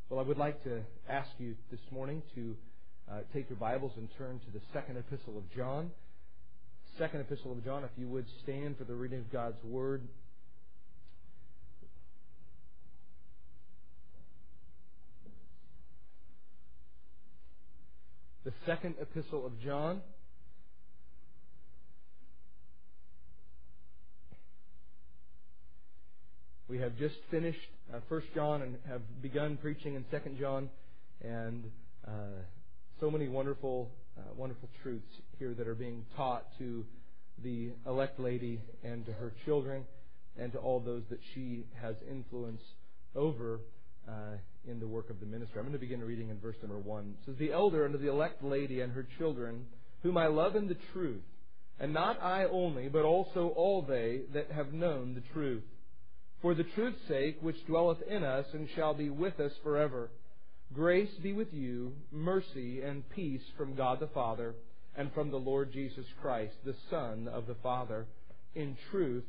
Well, I would like to ask you this morning to take your Bibles and turn to the second epistle of John. Second epistle of John, if you would stand for the reading of God's Word. The second epistle of John. We have just finished 1 John and have begun preaching in 2 John, and so many wonderful truths here that are being taught to the elect lady and to her children and to all those that she has influence over in the work of the ministry. I'm going to begin reading in verse number 1. It says, "The elder unto the elect lady and her children, whom I love in the truth, and not I only, but also all they that have known the truth. For the truth's sake, which dwelleth in us and shall be with us forever. Grace be with you, mercy and peace from God the Father and from the Lord Jesus Christ, the Son of the Father, in truth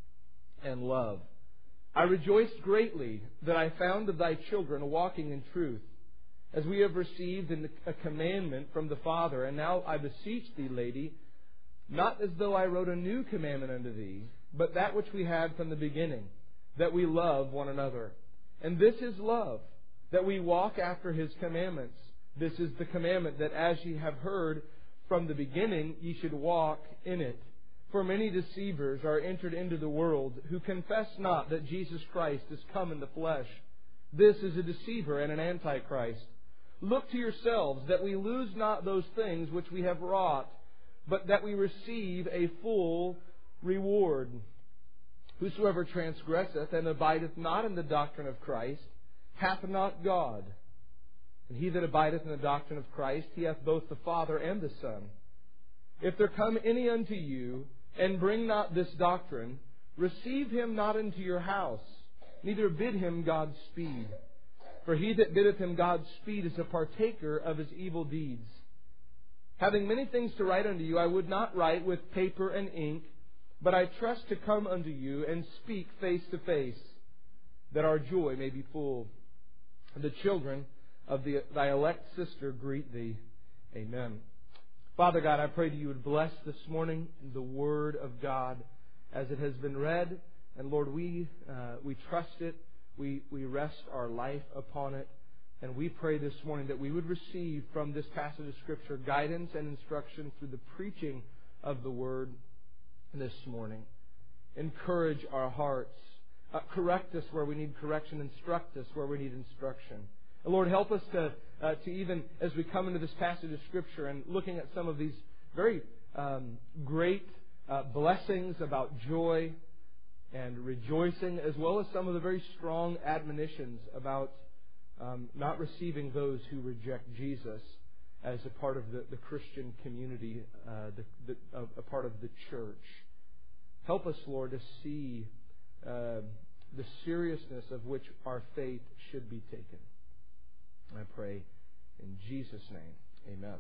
and love. I rejoiced greatly that I found of thy children walking in truth, as we have received a commandment from the Father. And now I beseech thee, lady, not as though I wrote a new commandment unto thee, but that which we had from the beginning, that we love one another. And this is love, that we walk after His commandments. This is the commandment, that as ye have heard from the beginning, ye should walk in it. For many deceivers are entered into the world, who confess not that Jesus Christ is come in the flesh. This is a deceiver and an antichrist. Look to yourselves, that we lose not those things which we have wrought, but that we receive a full reward. Whosoever transgresseth and abideth not in the doctrine of Christ hath not God. And he that abideth in the doctrine of Christ, he hath both the Father and the Son. If there come any unto you, and bring not this doctrine, receive him not into your house, neither bid him Godspeed. For he that biddeth him Godspeed is a partaker of his evil deeds. Having many things to write unto you, I would not write with paper and ink, but I trust to come unto you and speak face to face, that our joy may be full. The children of thy elect sister greet thee. Amen." Father God, I pray that you would bless this morning the Word of God as it has been read. And Lord, we trust it. We rest our life upon it. And we pray this morning that we would receive from this passage of Scripture guidance and instruction through the preaching of the Word this morning. Encourage our hearts. Correct us where we need correction. Instruct us where we need instruction. And Lord, help us to even as we come into this passage of Scripture and looking at some of these very great blessings about joy and rejoicing, as well as some of the very strong admonitions about not receiving those who reject Jesus as a part of the Christian community, a part of the church. Help us, Lord, to see the seriousness of which our faith should be taken. I pray in Jesus' name. Amen.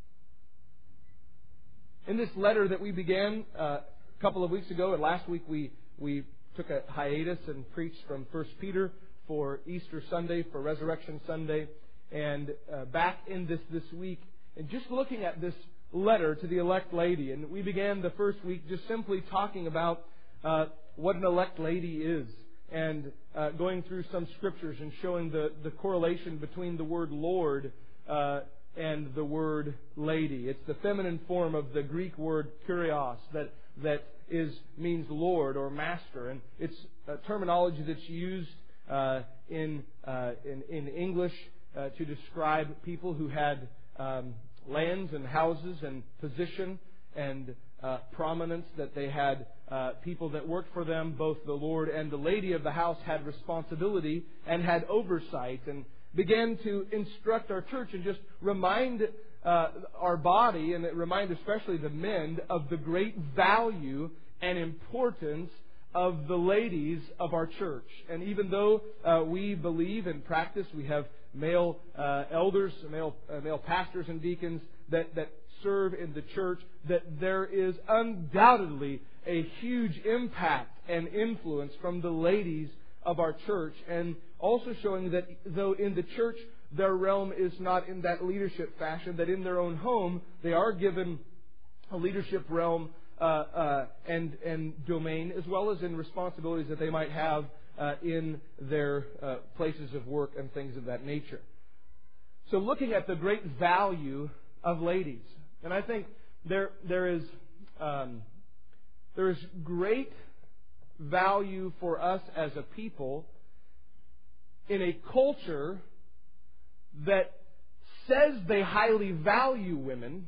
In this letter that we began a couple of weeks ago, and last week we took a hiatus and preached from 1 Peter for Easter Sunday, for Resurrection Sunday, and back in this week, and just looking at this letter to the elect lady. And we began the first week just simply talking about what an elect lady is, and going through some scriptures and showing the correlation between the word Lord and the word lady. It's the feminine form of the Greek word kurios that means Lord or master, and it's a terminology that's used in English to describe people who had lands and houses and position and prominence, that they had people that worked for them. Both the Lord and the lady of the house had responsibility and had oversight, and began to instruct our church and just remind our body, and remind especially the men, of the great value and importance of the ladies of our church. And even though we believe and practice, we have male elders, male pastors and deacons that serve in the church, that there is undoubtedly a huge impact and influence from the ladies of our church, and also showing that though in the church their realm is not in that leadership fashion, that in their own home they are given a leadership realm and domain, as well as in responsibilities that they might have in their places of work and things of that nature. So looking at the great value of ladies, and I think there is great value for us as a people in a culture that says they highly value women,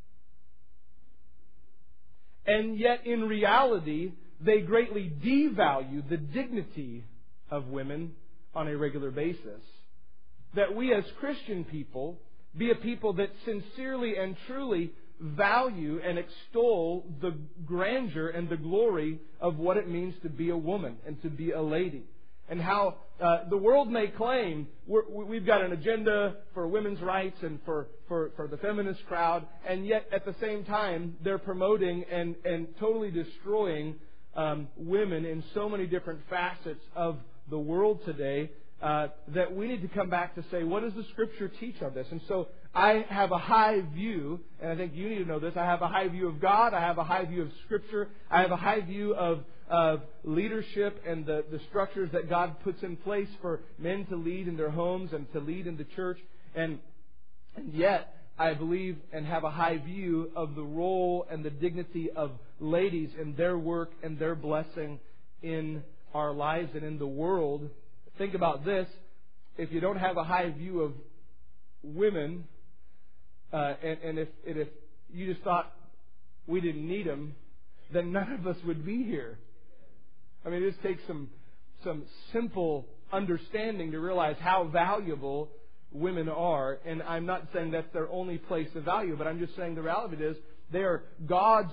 and yet in reality they greatly devalue the dignity of women on a regular basis. That we as Christian people be a people that sincerely and truly value and extol the grandeur and the glory of what it means to be a woman and to be a lady. And how the world may claim we've got an agenda for women's rights and for the feminist crowd, and yet at the same time they're promoting and totally destroying women in so many different facets of the world today, that we need to come back to say, what does the Scripture teach on this? And so I have a high view, and I think you need to know this, I have a high view of God, I have a high view of Scripture, I have a high view of leadership and the structures that God puts in place for men to lead in their homes and to lead in the church. And yet, I believe and have a high view of the role and the dignity of ladies in their work and their blessing in our lives and in the world. Think about this. If you don't have a high view of women, and if you just thought we didn't need them, then none of us would be here. I mean, it just takes some simple understanding to realize how valuable women are. And I'm not saying that's their only place of value, but I'm just saying the reality is they are God's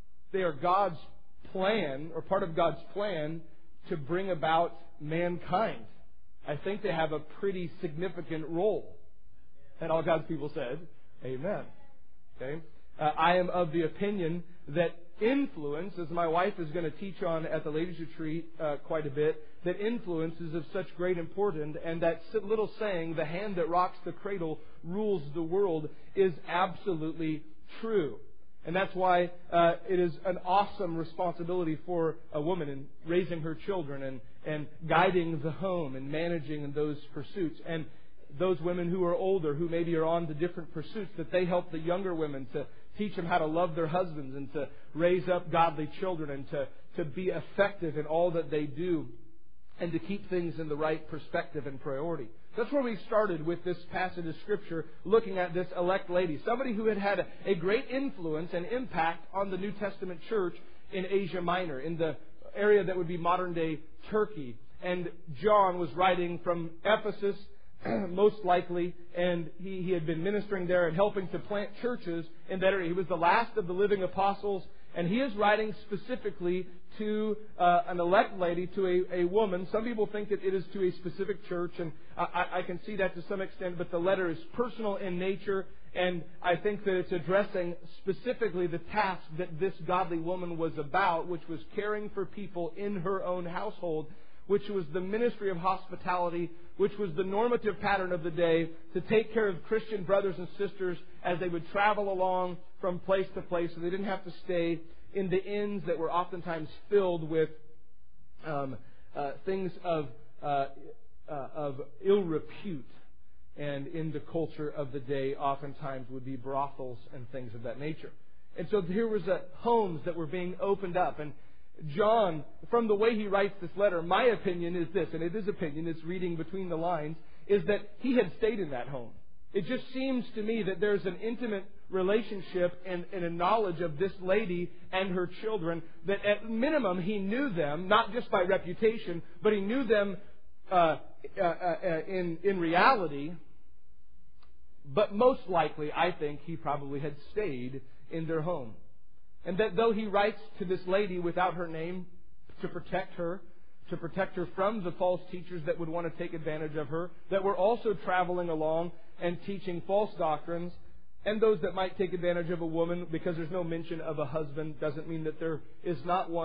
plan, or part of God's plan, to bring about mankind. I think they have a pretty significant role. And all God's people said, amen. Okay? I am of the opinion that influence, as my wife is going to teach on at the ladies' retreat quite a bit, that influence is of such great importance, and that little saying, the hand that rocks the cradle rules the world, is absolutely true. And that's why it is an awesome responsibility for a woman in raising her children and guiding the home and managing in those pursuits. And those women who are older, who maybe are on the different pursuits, that they help the younger women to teach them how to love their husbands and to raise up godly children and to be effective in all that they do and to keep things in the right perspective and priority. That's where we started with this passage of Scripture, looking at this elect lady. Somebody who had a great influence and impact on the New Testament church in Asia Minor, in the area that would be modern-day Turkey. And John was writing from Ephesus, most likely, and he had been ministering there and helping to plant churches in that area. He was the last of the living apostles, and he is writing specifically to an elect lady, to a woman. Some people think that it is to a specific church, and I can see that to some extent, but the letter is personal in nature, and I think that it's addressing specifically the task that this godly woman was about, which was caring for people in her own household, which was the ministry of hospitality, which was the normative pattern of the day, to take care of Christian brothers and sisters as they would travel along from place to place, so they didn't have to stay in the inns that were oftentimes filled with things of ill repute, and in the culture of the day oftentimes would be brothels and things of that nature. And so here was homes that were being opened up. And John, from the way he writes this letter, my opinion is this, and it is opinion, it's reading between the lines, is that he had stayed in that home. It just seems to me that there's an intimate relationship and a knowledge of this lady and her children, that at minimum he knew them, not just by reputation, but he knew them in reality. But most likely, I think, he probably had stayed in their home. And that though he writes to this lady without her name to protect her from the false teachers that would want to take advantage of her, that were also traveling along and teaching false doctrines, and those that might take advantage of a woman, because there's no mention of a husband, doesn't mean that there is not one.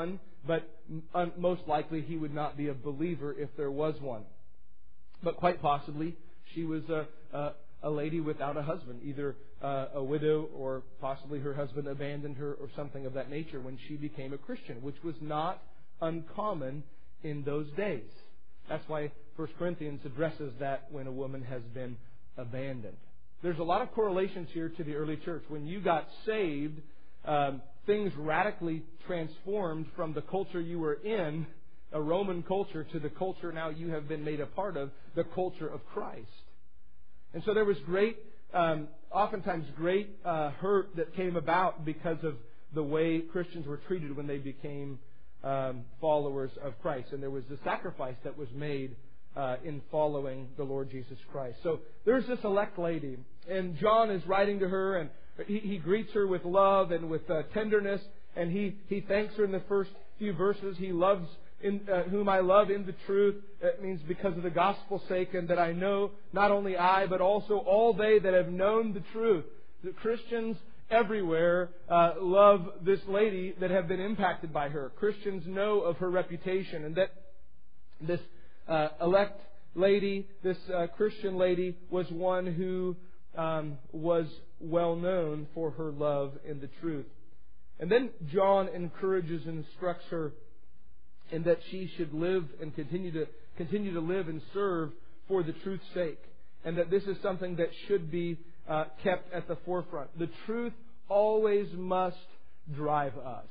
but most likely he would not be a believer if there was one. But quite possibly she was a lady without a husband, either a widow or possibly her husband abandoned her or something of that nature when she became a Christian, which was not uncommon in those days. That's why 1 Corinthians addresses that when a woman has been abandoned. There's a lot of correlations here to the early church. When you got saved, things radically transformed from the culture you were in, a Roman culture, to the culture now you have been made a part of, the culture of Christ. And so there was oftentimes great hurt that came about because of the way Christians were treated when they became followers of Christ. And there was a sacrifice that was made in following the Lord Jesus Christ. So there's this elect lady, and John is writing to her, and he greets her with love and with tenderness, and he thanks her in the first few verses. He loves whom I love in the truth. It means because of the gospel's sake, and that I know not only I, but also all they that have known the truth. The Christians everywhere love this lady that have been impacted by her. Christians know of her reputation, and that this elect lady, this Christian lady, was one who was well known for her love in the truth. And then John encourages and instructs her in that she should live and continue to live and serve for the truth's sake, and that this is something that should be kept at the forefront. The truth always must drive us.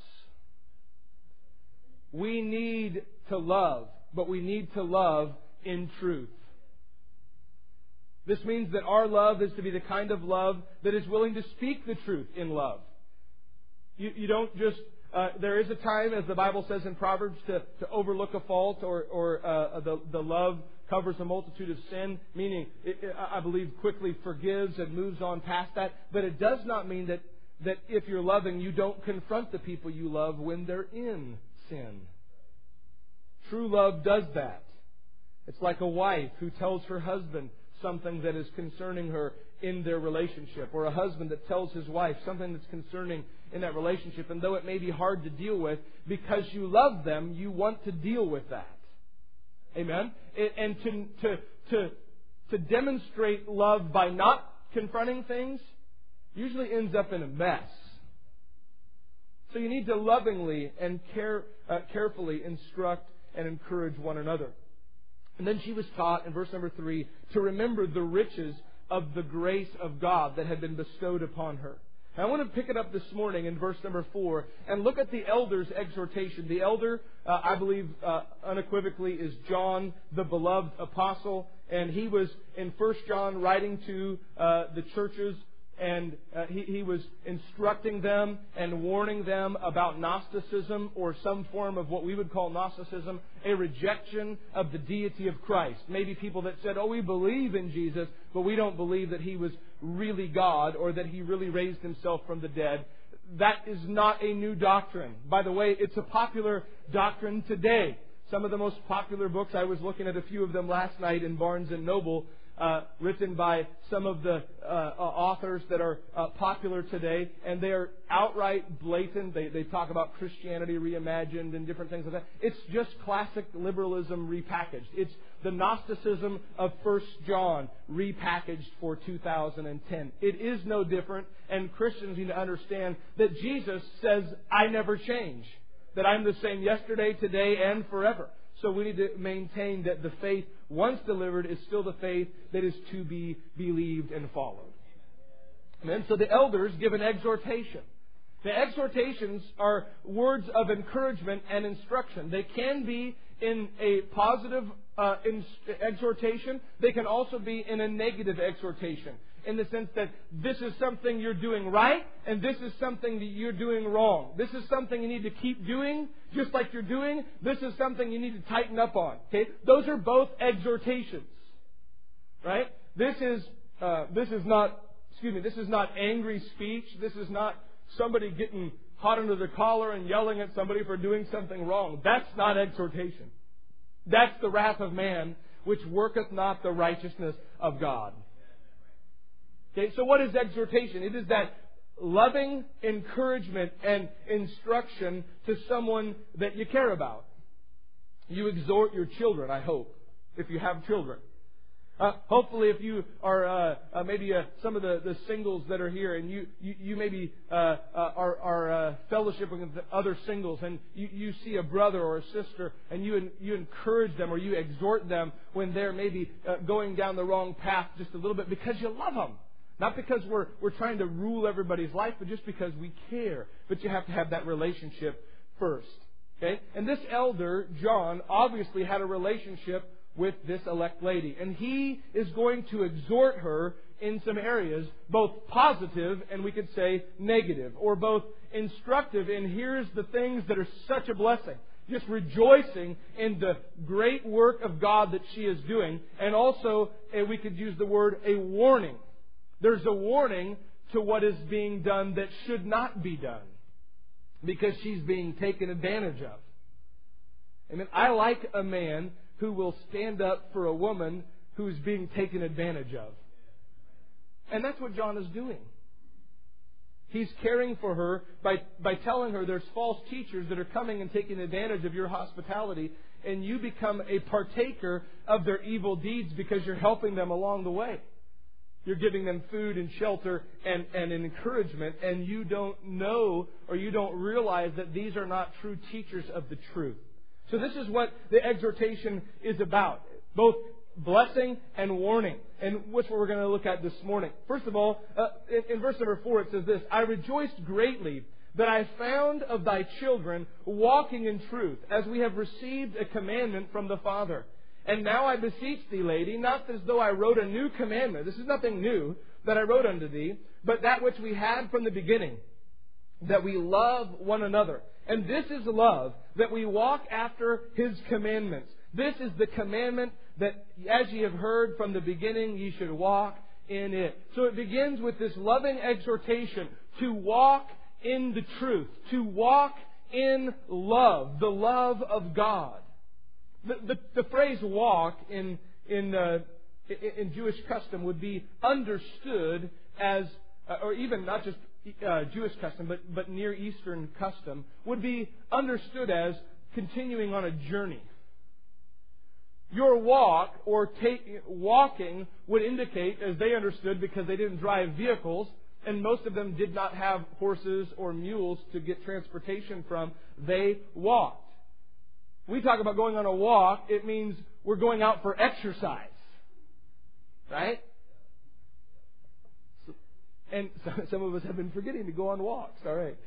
We need to love, but we need to love in truth. This means that our love is to be the kind of love that is willing to speak the truth in love. You don't just... there is a time, as the Bible says in Proverbs, to overlook a fault, or the love covers a multitude of sin, meaning I believe quickly forgives and moves on past that. But it does not mean that if you're loving, you don't confront the people you love when they're in sin. True love does that. It's like a wife who tells her husband something that is concerning her in their relationship, or a husband that tells his wife something that's concerning in that relationship, and though it may be hard to deal with, because you love them, you want to deal with that. Amen? And to demonstrate love by not confronting things usually ends up in a mess. So you need to lovingly and carefully instruct and encourage one another. And then she was taught, in verse number 3, to remember the riches of the grace of God that had been bestowed upon her. And I want to pick it up this morning in verse number 4 and look at the elder's exhortation. The elder, I believe, unequivocally is John, the beloved apostle. And he was in 1 John writing to the churches, and he was instructing them and warning them about Gnosticism, or some form of what we would call Gnosticism, a rejection of the deity of Christ. Maybe people that said, oh, we believe in Jesus, but we don't believe that He was really God, or that He really raised Himself from the dead. That is not a new doctrine. By the way, it's a popular doctrine today. Some of the most popular books, I was looking at a few of them last night in Barnes & Noble, written by some of the authors that are popular today, and they are outright blatant. They talk about Christianity reimagined and different things like that. It's just classic liberalism repackaged. It's the Gnosticism of 1 John repackaged for 2010. It is no different, and Christians need to understand that Jesus says, I never change, that I'm the same yesterday, today, and forever. So we need to maintain that the faith, once delivered, is still the faith that is to be believed and followed. Amen. So the elders give an exhortation. The exhortations are words of encouragement and instruction. They can be in a positive exhortation. They can also be in a negative exhortation, in the sense that this is something you're doing right, and this is something that you're doing wrong. This is something you need to keep doing, just like you're doing. This is something you need to tighten up on. Okay, those are both exhortations, right? This is not angry speech. This is not somebody getting hot under the collar and yelling at somebody for doing something wrong. That's not exhortation. That's the wrath of man, which worketh not the righteousness of God. Okay, so what is exhortation? It is that loving encouragement and instruction to someone that you care about. You exhort your children, I hope, if you have children. Hopefully, if you are maybe some of the singles that are here, and you maybe are fellowshipping with other singles, and you see a brother or a sister, and you encourage them or you exhort them when they're maybe going down the wrong path just a little bit, because you love them. Not because we're trying to rule everybody's life, but just because we care. But you have to have that relationship first. Okay? And this elder, John, obviously had a relationship with this elect lady. And he is going to exhort her in some areas, both positive and we could say negative, or both instructive. And here's the things that are such a blessing. Just rejoicing in the great work of God that she is doing. And also, we could use the word, a warning. There's a warning to what is being done that should not be done, because she's being taken advantage of. I mean, I like a man who will stand up for a woman who's being taken advantage of. And that's what John is doing. He's caring for her by telling her there's false teachers that are coming and taking advantage of your hospitality, and you become a partaker of their evil deeds because you're helping them along the way. You're giving them food and shelter and encouragement, and you don't know or you don't realize that these are not true teachers of the truth. So this is what the exhortation is about. Both blessing and warning. And what's what we're going to look at this morning. First of all, in verse number 4 it says this: I rejoiced greatly that I found of thy children walking in truth, as we have received a commandment from the Father. And now I beseech thee, lady, not as though I wrote a new commandment. This is nothing new that I wrote unto thee, but that which we had from the beginning, that we love one another. And this is love, that we walk after His commandments. This is the commandment that, as ye have heard from the beginning, ye should walk in it. So it begins with this loving exhortation to walk in the truth, to walk in love, the love of God. The phrase "walk" in Jewish custom would be understood as, or even not just Jewish custom, but Near Eastern custom, would be understood as continuing on a journey. Your walk or walking would indicate, as they understood, because they didn't drive vehicles, and most of them did not have horses or mules to get transportation from, they walked. We talk about going on a walk, it means we're going out for exercise. Right? And some of us have been forgetting to go on walks. All right.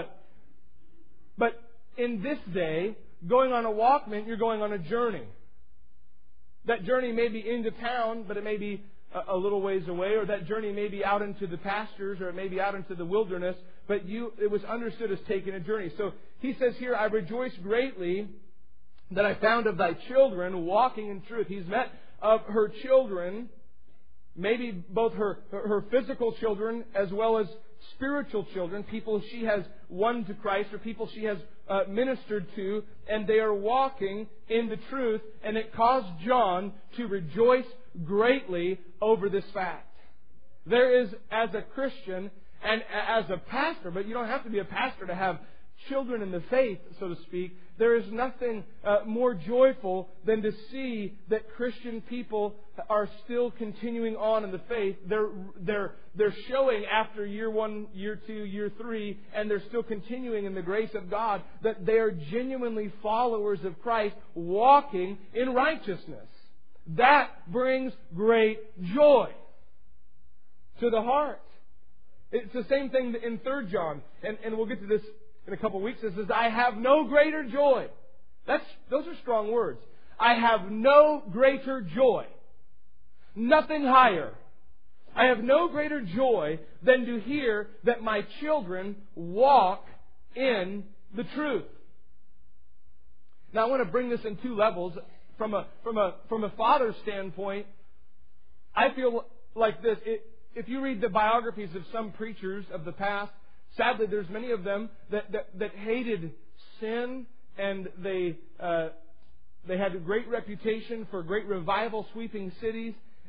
But in this day, going on a walk meant you're going on a journey. That journey may be into town, but it may be a little ways away, or that journey may be out into the pastures, or it may be out into the wilderness, but it was understood as taking a journey. So he says here, I rejoice greatly that I found of thy children walking in truth. He's met of her children, maybe both her physical children as well as spiritual children, people she has won to Christ or people she has ministered to, and they are walking in the truth, and it caused John to rejoice greatly over this fact. There is, as a Christian and as a pastor, but you don't have to be a pastor to have children in the faith, so to speak, there is nothing more joyful than to see that Christian people are still continuing on in the faith. They're showing after year 1, year 2, year 3, and they're still continuing in the grace of God, that they are genuinely followers of Christ, walking in righteousness. That brings great joy to the heart. It's the same thing in 3 John, and we'll get to this in a couple of weeks. It says, I have no greater joy. Those are strong words. I have no greater joy. Nothing higher. I have no greater joy than to hear that my children walk in the truth. Now I want to bring this in 2 levels. From a father's standpoint, I feel like this. If you read the biographies of some preachers of the past, sadly, there's many of them that hated sin, and they had a great reputation for great revival sweeping cities.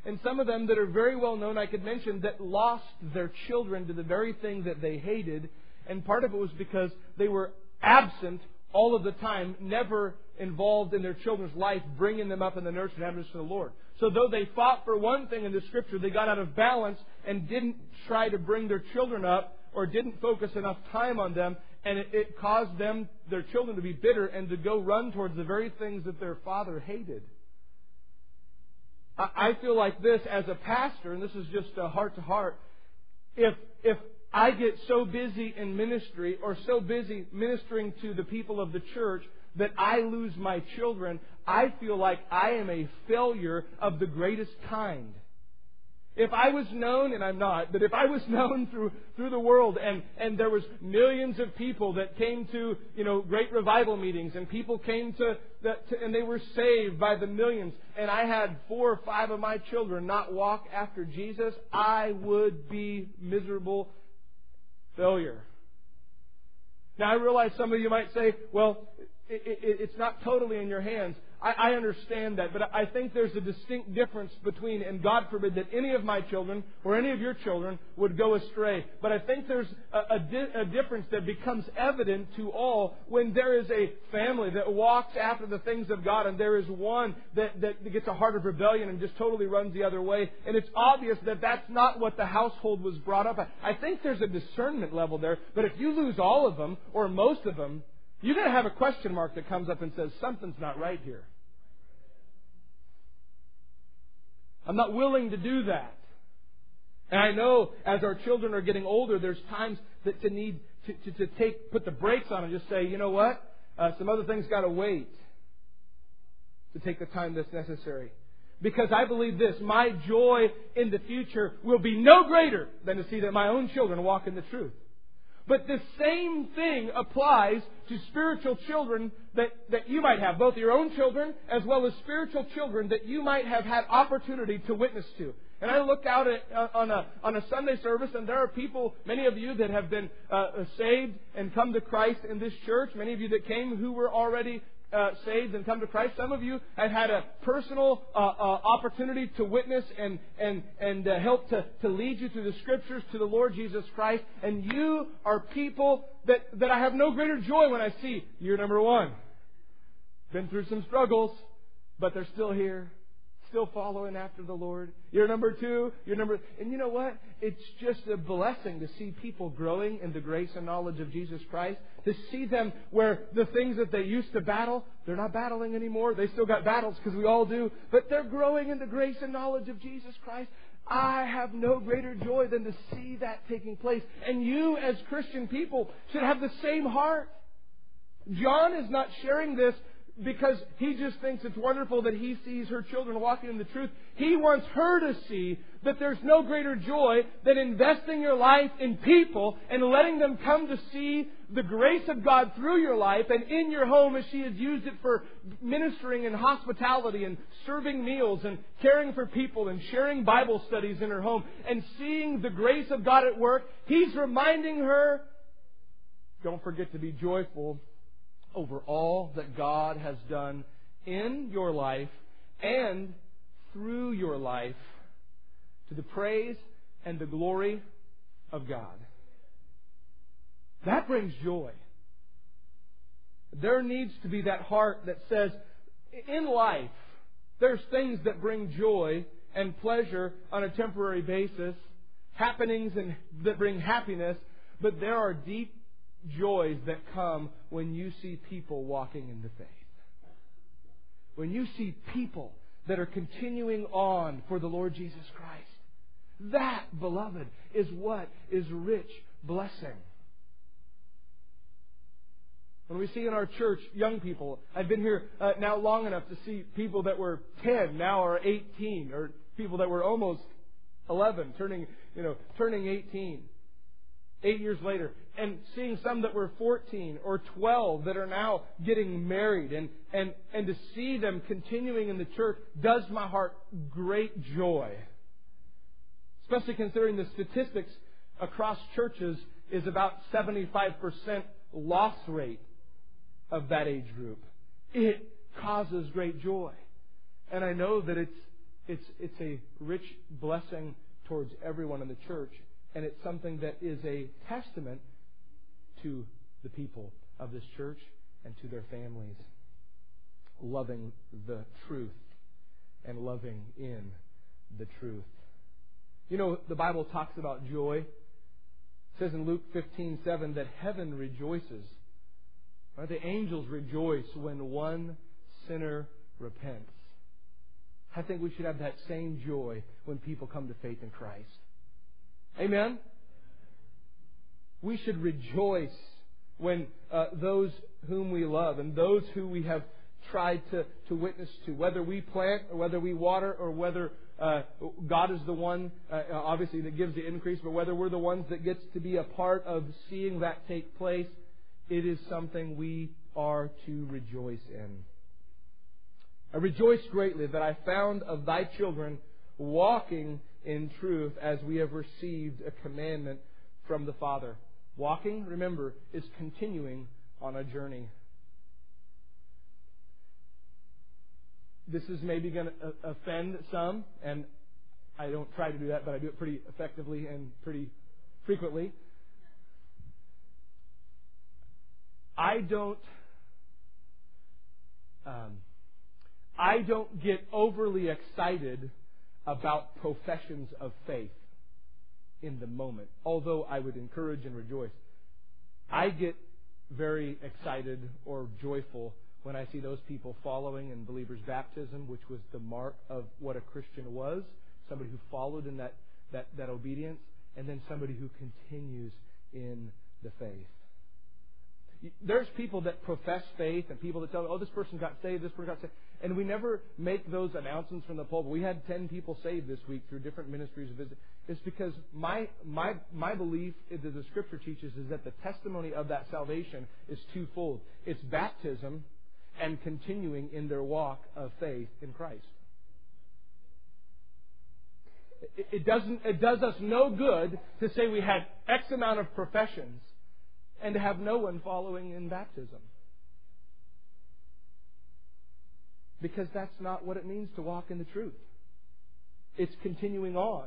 And some of them that are very well known, I could mention, that lost their children to the very thing that they hated. And part of it was because they were absent all of the time, never involved in their children's life, bringing them up in the nurture and admonition of the Lord. So though they fought for one thing in the Scripture, they got out of balance and didn't try to bring their children up, or didn't focus enough time on them, and it caused them, their children, to be bitter and to go run towards the very things that their father hated. I feel like this as a pastor, and this is just a heart to heart. If I get so busy in ministry or so busy ministering to the people of the church that I lose my children, I feel like I am a failure of the greatest kind. If I was known, and I'm not, but if I was known through the world and there was millions of people that came to, great revival meetings, and people came and they were saved by the millions, and I had 4 or 5 of my children not walk after Jesus, I would be miserable failure. Now I realize some of you might say, well, it's not totally in your hands. I understand that, but I think there's a distinct difference between, and God forbid that any of my children or any of your children would go astray. But I think there's a difference that becomes evident to all when there is a family that walks after the things of God, and there is one that gets a heart of rebellion and just totally runs the other way. And it's obvious that that's not what the household was brought up at. I think there's a discernment level there, but if you lose all of them or most of them, you're going to have a question mark that comes up and says, something's not right here. I'm not willing to do that. And I know as our children are getting older, there's times that to need to put the brakes on and just say, you know what? Some other things got to wait to take the time that's necessary. Because I believe this, my joy in the future will be no greater than to see that my own children walk in the truth. But the same thing applies to spiritual children that you might have, both your own children as well as spiritual children that you might have had opportunity to witness to. And I look out on a Sunday service, and there are people, many of you that have been saved and come to Christ in this church, many of you that came who were already saved and come to Christ. Some of you have had a personal opportunity to witness and help to lead you through the Scriptures to the Lord Jesus Christ. And you are people that I have no greater joy when I see. Year number 1. Been through some struggles, but they're still here. Still following after the Lord. Year number 2, and you know what? It's just a blessing to see people growing in the grace and knowledge of Jesus Christ. To see them where the things that they used to battle, they're not battling anymore. They still got battles because we all do. But they're growing in the grace and knowledge of Jesus Christ. I have no greater joy than to see that taking place. And you as Christian people should have the same heart. John is not sharing this because he just thinks it's wonderful that he sees her children walking in the truth. He wants her to see that there's no greater joy than investing your life in people and letting them come to see the grace of God through your life and in your home as she has used it for ministering and hospitality and serving meals and caring for people and sharing Bible studies in her home and seeing the grace of God at work. He's reminding her, don't forget to be joyful over all that God has done in your life and through your life to the praise and the glory of God. That brings joy. There needs to be that heart that says, in life, there's things that bring joy and pleasure on a temporary basis, happenings that bring happiness, but there are deep joys that come when you see people walking in the faith. When you see people that are continuing on for the Lord Jesus Christ. That, beloved, is what is rich blessing. When we see in our church young people, I've been here now long enough to see people that were 10 now are 18, or people that were almost 11 turning 18. 8 years later, and seeing some that were 14 or 12 that are now getting married, and to see them continuing in the church does my heart great joy. Especially considering the statistics across churches is about 75% loss rate of that age group. It causes great joy. And I know that it's It's a rich blessing towards everyone in the church, and it's something that is a testament to the people of this church and to their families. Loving the truth and loving in the truth. You know, the Bible talks about joy. It says in Luke 15:7 that heaven rejoices. Right? The angels rejoice when one sinner repents. I think we should have that same joy when people come to faith in Christ. Amen? We should rejoice when those whom we love and those who we have tried to witness to, whether we plant or whether we water or whether God is the one, obviously, that gives the increase, but whether we're the ones that gets to be a part of seeing that take place, it is something we are to rejoice in. I rejoice greatly that I found of thy children walking in truth as we have received a commandment from the Father. Walking, remember, is continuing on a journey. This is maybe going to offend some, and I don't try to do that, but I do it pretty effectively and pretty frequently. I don't get overly excited about professions of faith in the moment, although I would encourage and rejoice. I get very excited or joyful when I see those people following in believers' baptism, which was the mark of what a Christian was, somebody who followed in that obedience, and then somebody who continues in the faith. There's people that profess faith and people that tell me, oh, this person got saved, this person got saved. And we never make those announcements from the pulpit. We had 10 people saved this week through different ministries of visit. It's because my belief that the Scripture teaches is that the testimony of that salvation is twofold. It's baptism and continuing in their walk of faith in Christ. It does us no good to say we had X amount of professions and to have no one following in baptism. Because that's not what it means to walk in the truth. It's continuing on.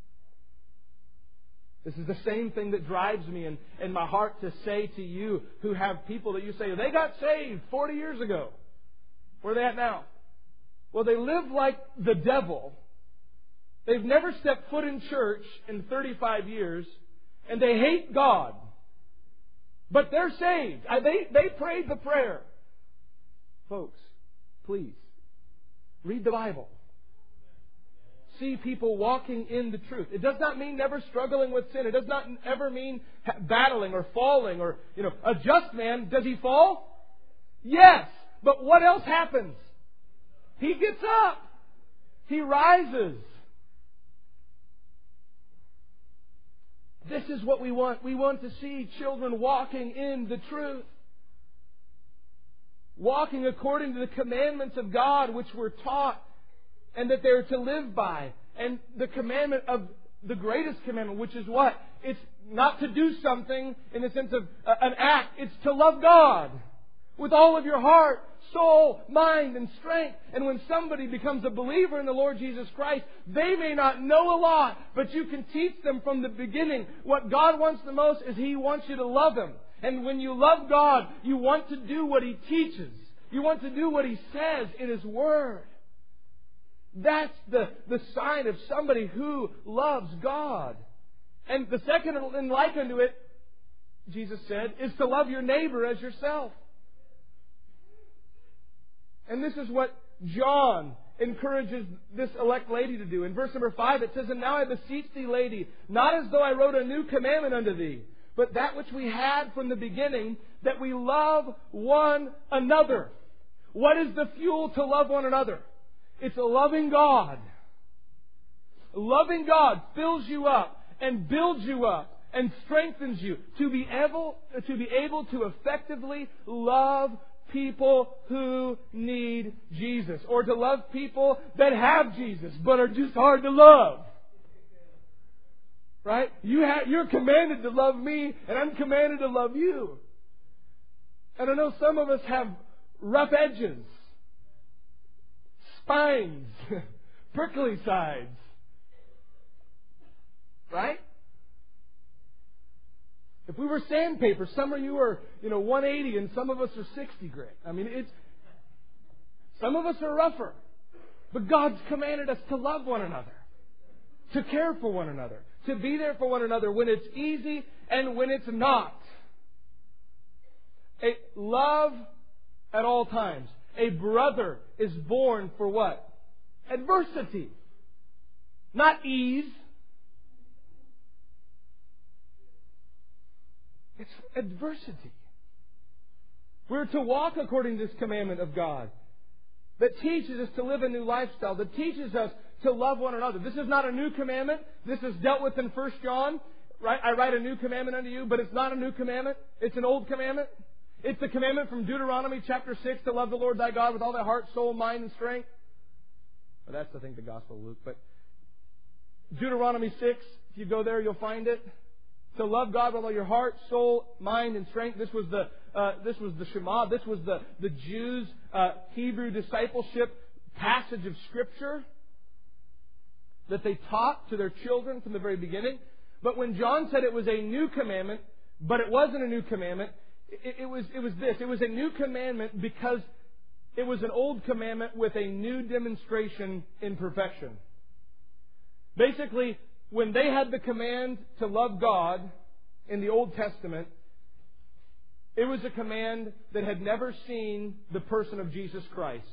This is the same thing that drives me in my heart to say to you who have people that you say, they got saved 40 years ago. Where are they at now? Well, they live like the devil. They've never stepped foot in church in 35 years, and they hate God. But they're saved. They prayed the prayer. Folks, please, read the Bible. See people walking in the truth. It does not mean never struggling with sin. It does not ever mean battling or falling or, a just man, does he fall? Yes. But what else happens? He gets up. He rises. This is what we want. We want to see children walking in the truth. Walking according to the commandments of God which were taught and that they're to live by. And the commandment of the greatest commandment, which is what? It's not to do something in the sense of an act. It's to love God with all of your heart, soul, mind, and strength. And when somebody becomes a believer in the Lord Jesus Christ, they may not know a lot, but you can teach them from the beginning. What God wants the most is He wants you to love Him. And when you love God, you want to do what He teaches. You want to do what He says in His Word. That's the sign of somebody who loves God. And the second in like unto it, Jesus said, is to love your neighbor as yourself. And this is what John encourages this elect lady to do. In verse number 5 it says, And now I beseech thee, lady, not as though I wrote a new commandment unto thee, but that which we had from the beginning, that we love one another. What is the fuel to love one another? It's loving God. Loving God fills you up and builds you up and strengthens you to be able to effectively love people who need Jesus, or to love people that have Jesus but are just hard to love. Right? You're commanded to love me, and I'm commanded to love you. And I know some of us have rough edges, spines, prickly sides. Right? If we were sandpaper, some of you are, 180 and some of us are 60 grit. I mean, some of us are rougher. But God's commanded us to love one another, to care for one another, to be there for one another when it's easy and when it's not. A love at all times. A brother is born for what? Adversity. Not ease. It's adversity. We're to walk according to this commandment of God that teaches us to live a new lifestyle, that teaches us to love one another. This is not a new commandment. This is dealt with in 1 John. Right? I write a new commandment unto you, but it's not a new commandment. It's an old commandment. It's the commandment from Deuteronomy chapter 6 to love the Lord thy God with all thy heart, soul, mind, and strength. Well, that's, I think, the Gospel of Luke. But Deuteronomy 6, if you go there, you'll find it. To love God with all your heart, soul, mind, and strength. This was the Shema. This was the Jews' Hebrew discipleship passage of Scripture that they taught to their children from the very beginning. But when John said it was a new commandment, but it wasn't a new commandment, it was this. It was a new commandment because it was an old commandment with a new demonstration in perfection. Basically, when they had the command to love God in the Old Testament, it was a command that had never seen the person of Jesus Christ.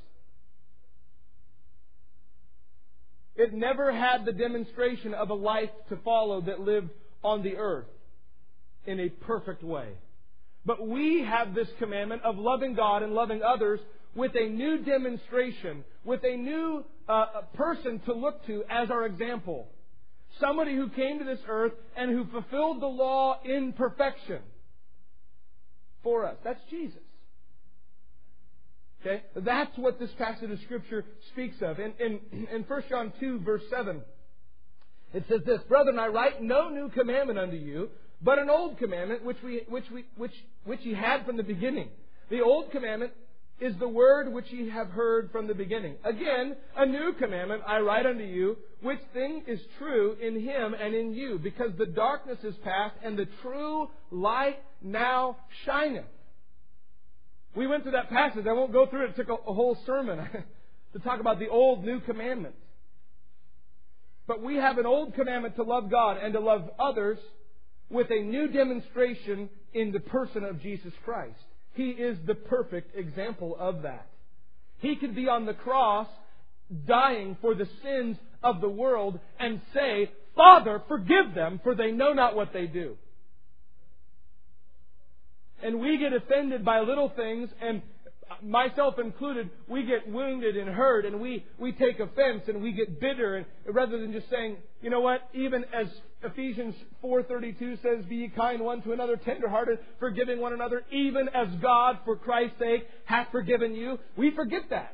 It never had the demonstration of a life to follow that lived on the earth in a perfect way. But we have this commandment of loving God and loving others with a new demonstration, with a new person to look to as our example. Somebody who came to this earth and who fulfilled the law in perfection for us. That's Jesus. Okay? That's what this passage of Scripture speaks of. In 1 John 2, verse 7, it says this, Brethren, I write no new commandment unto you, but an old commandment which ye had from the beginning. The old commandment is the word which ye have heard from the beginning. Again, a new commandment I write unto you, which thing is true in Him and in you, because the darkness is past, and the true light now shineth. We went through that passage. I won't go through it. It took a whole sermon to talk about the old, new commandment. But we have an old commandment to love God and to love others with a new demonstration in the person of Jesus Christ. He is the perfect example of that. He could be on the cross dying for the sins of the world and say, Father, forgive them, for they know not what they do. And we get offended by little things, and myself included, we get wounded and hurt, and we take offense, and we get bitter, and rather than just saying, you know what, even as Ephesians 4:32 says, be ye kind one to another, tenderhearted, forgiving one another, even as God, for Christ's sake, hath forgiven you. We forget that.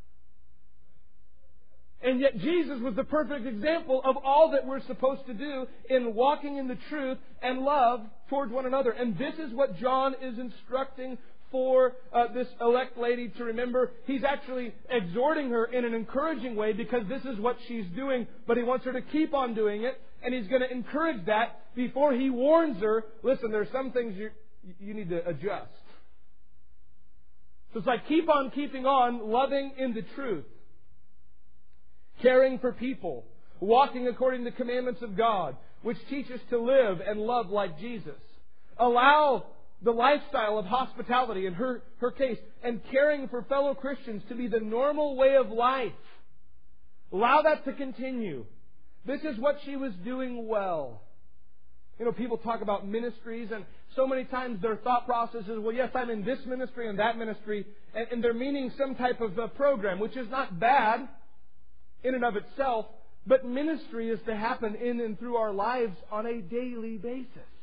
And yet Jesus was the perfect example of all that we're supposed to do in walking in the truth and love towards one another. And this is what John is instructing for this elect lady to remember. He's actually exhorting her in an encouraging way because this is what she's doing, but he wants her to keep on doing it, and he's going to encourage that before he warns her, listen, there's some things you need to adjust. So it's like keep on keeping on, loving in the truth, caring for people, walking according to the commandments of God, which teach us to live and love like Jesus. Allow the lifestyle of hospitality in her case and caring for fellow Christians to be the normal way of life. Allow that to continue. This is what she was doing well. You know, people talk about ministries, and so many times their thought process is, well, yes, I'm in this ministry and that ministry, and they're meaning some type of program, which is not bad in and of itself, but ministry is to happen in and through our lives on a daily basis.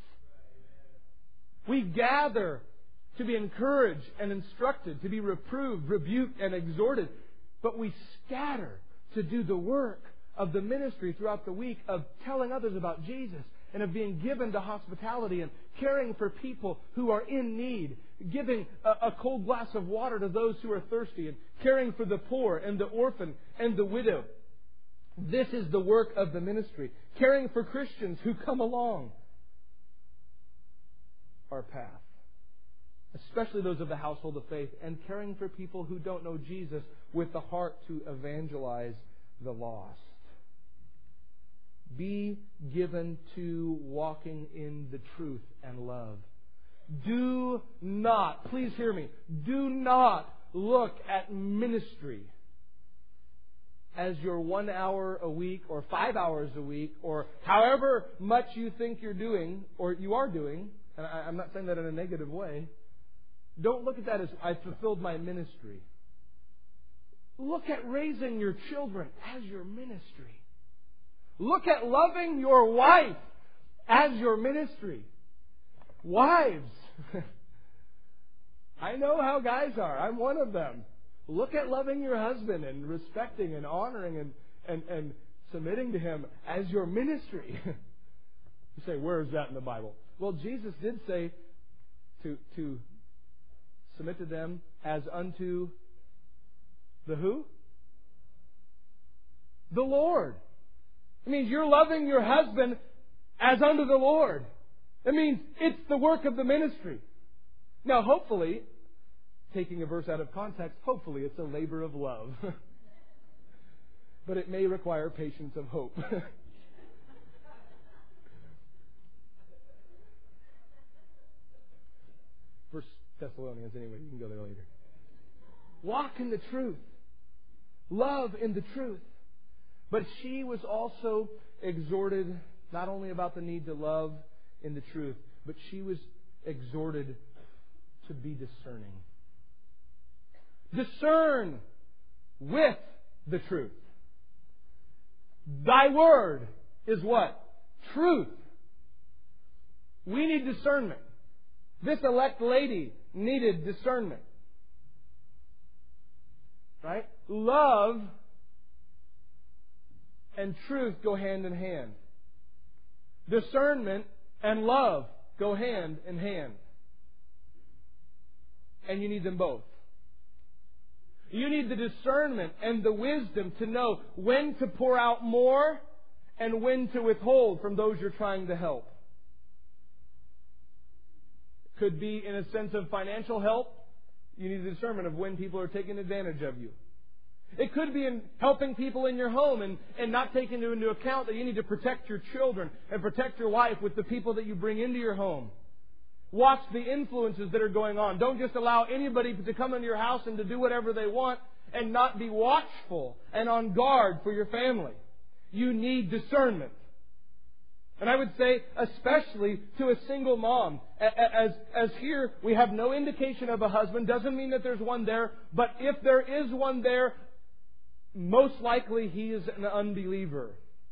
We gather to be encouraged and instructed, to be reproved, rebuked, and exhorted, but we scatter to do the work of the ministry throughout the week of telling others about Jesus and of being given to hospitality and caring for people who are in need, giving a cold glass of water to those who are thirsty, and caring for the poor and the orphan and the widow. This is the work of the ministry. Caring for Christians who come along our path. Especially those of the household of faith. And caring for people who don't know Jesus with the heart to evangelize the lost. Be given to walking in the truth and love. Do not, please hear me, do not look at ministry as your 1 hour a week or 5 hours a week or however much you think you're doing or you are doing. And I'm not saying that in a negative way. Don't look at that as I fulfilled my ministry. Look at raising your children as your ministry. Look at loving your wife as your ministry. Wives, I know how guys are. I'm one of them. Look at loving your husband and respecting and honoring and submitting to him as your ministry. You say, where is that in the Bible? Well, Jesus did say to submit to them as unto the who? The Lord. It means you're loving your husband as unto the Lord. It means it's the work of the ministry. Now, hopefully, taking a verse out of context, hopefully it's a labor of love. But it may require patience of hope. 1 Thessalonians, anyway, you can go there later. Walk in the truth. Love in the truth. But she was also exhorted not only about the need to love in the truth, but she was exhorted to be discerning. Discern with the truth. Thy word is what? Truth. We need discernment. This elect lady needed discernment. Right? Love and truth go hand in hand. Discernment and love go hand in hand. And you need them both. You need the discernment and the wisdom to know when to pour out more and when to withhold from those you're trying to help. Could be in a sense of financial help. You need the discernment of when people are taking advantage of you. It could be in helping people in your home and not taking into account that you need to protect your children and protect your wife with the people that you bring into your home. Watch the influences that are going on. Don't just allow anybody to come into your house and to do whatever they want and not be watchful and on guard for your family. You need discernment. And I would say especially to a single mom. As here we have no indication of a husband. Doesn't mean that there's one there. But if there is one there, most likely he is an unbeliever.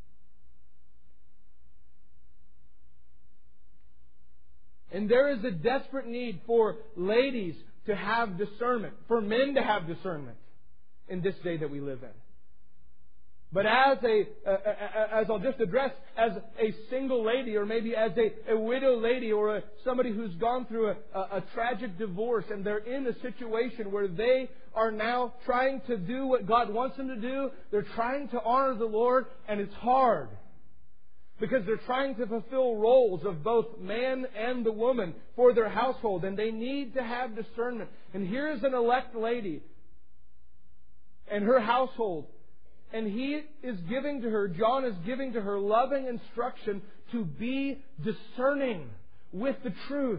And there is a desperate need for ladies to have discernment, for men to have discernment in this day that we live in. But as I'll just address, as a single lady, or maybe as a widow lady, or somebody who's gone through a tragic divorce, and they're in a situation where they are now trying to do what God wants them to do. They're trying to honor the Lord, and it's hard. Because they're trying to fulfill roles of both man and the woman for their household, and they need to have discernment. And here's an elect lady and her household. And he is giving to her, John is giving to her loving instruction to be discerning with the truth.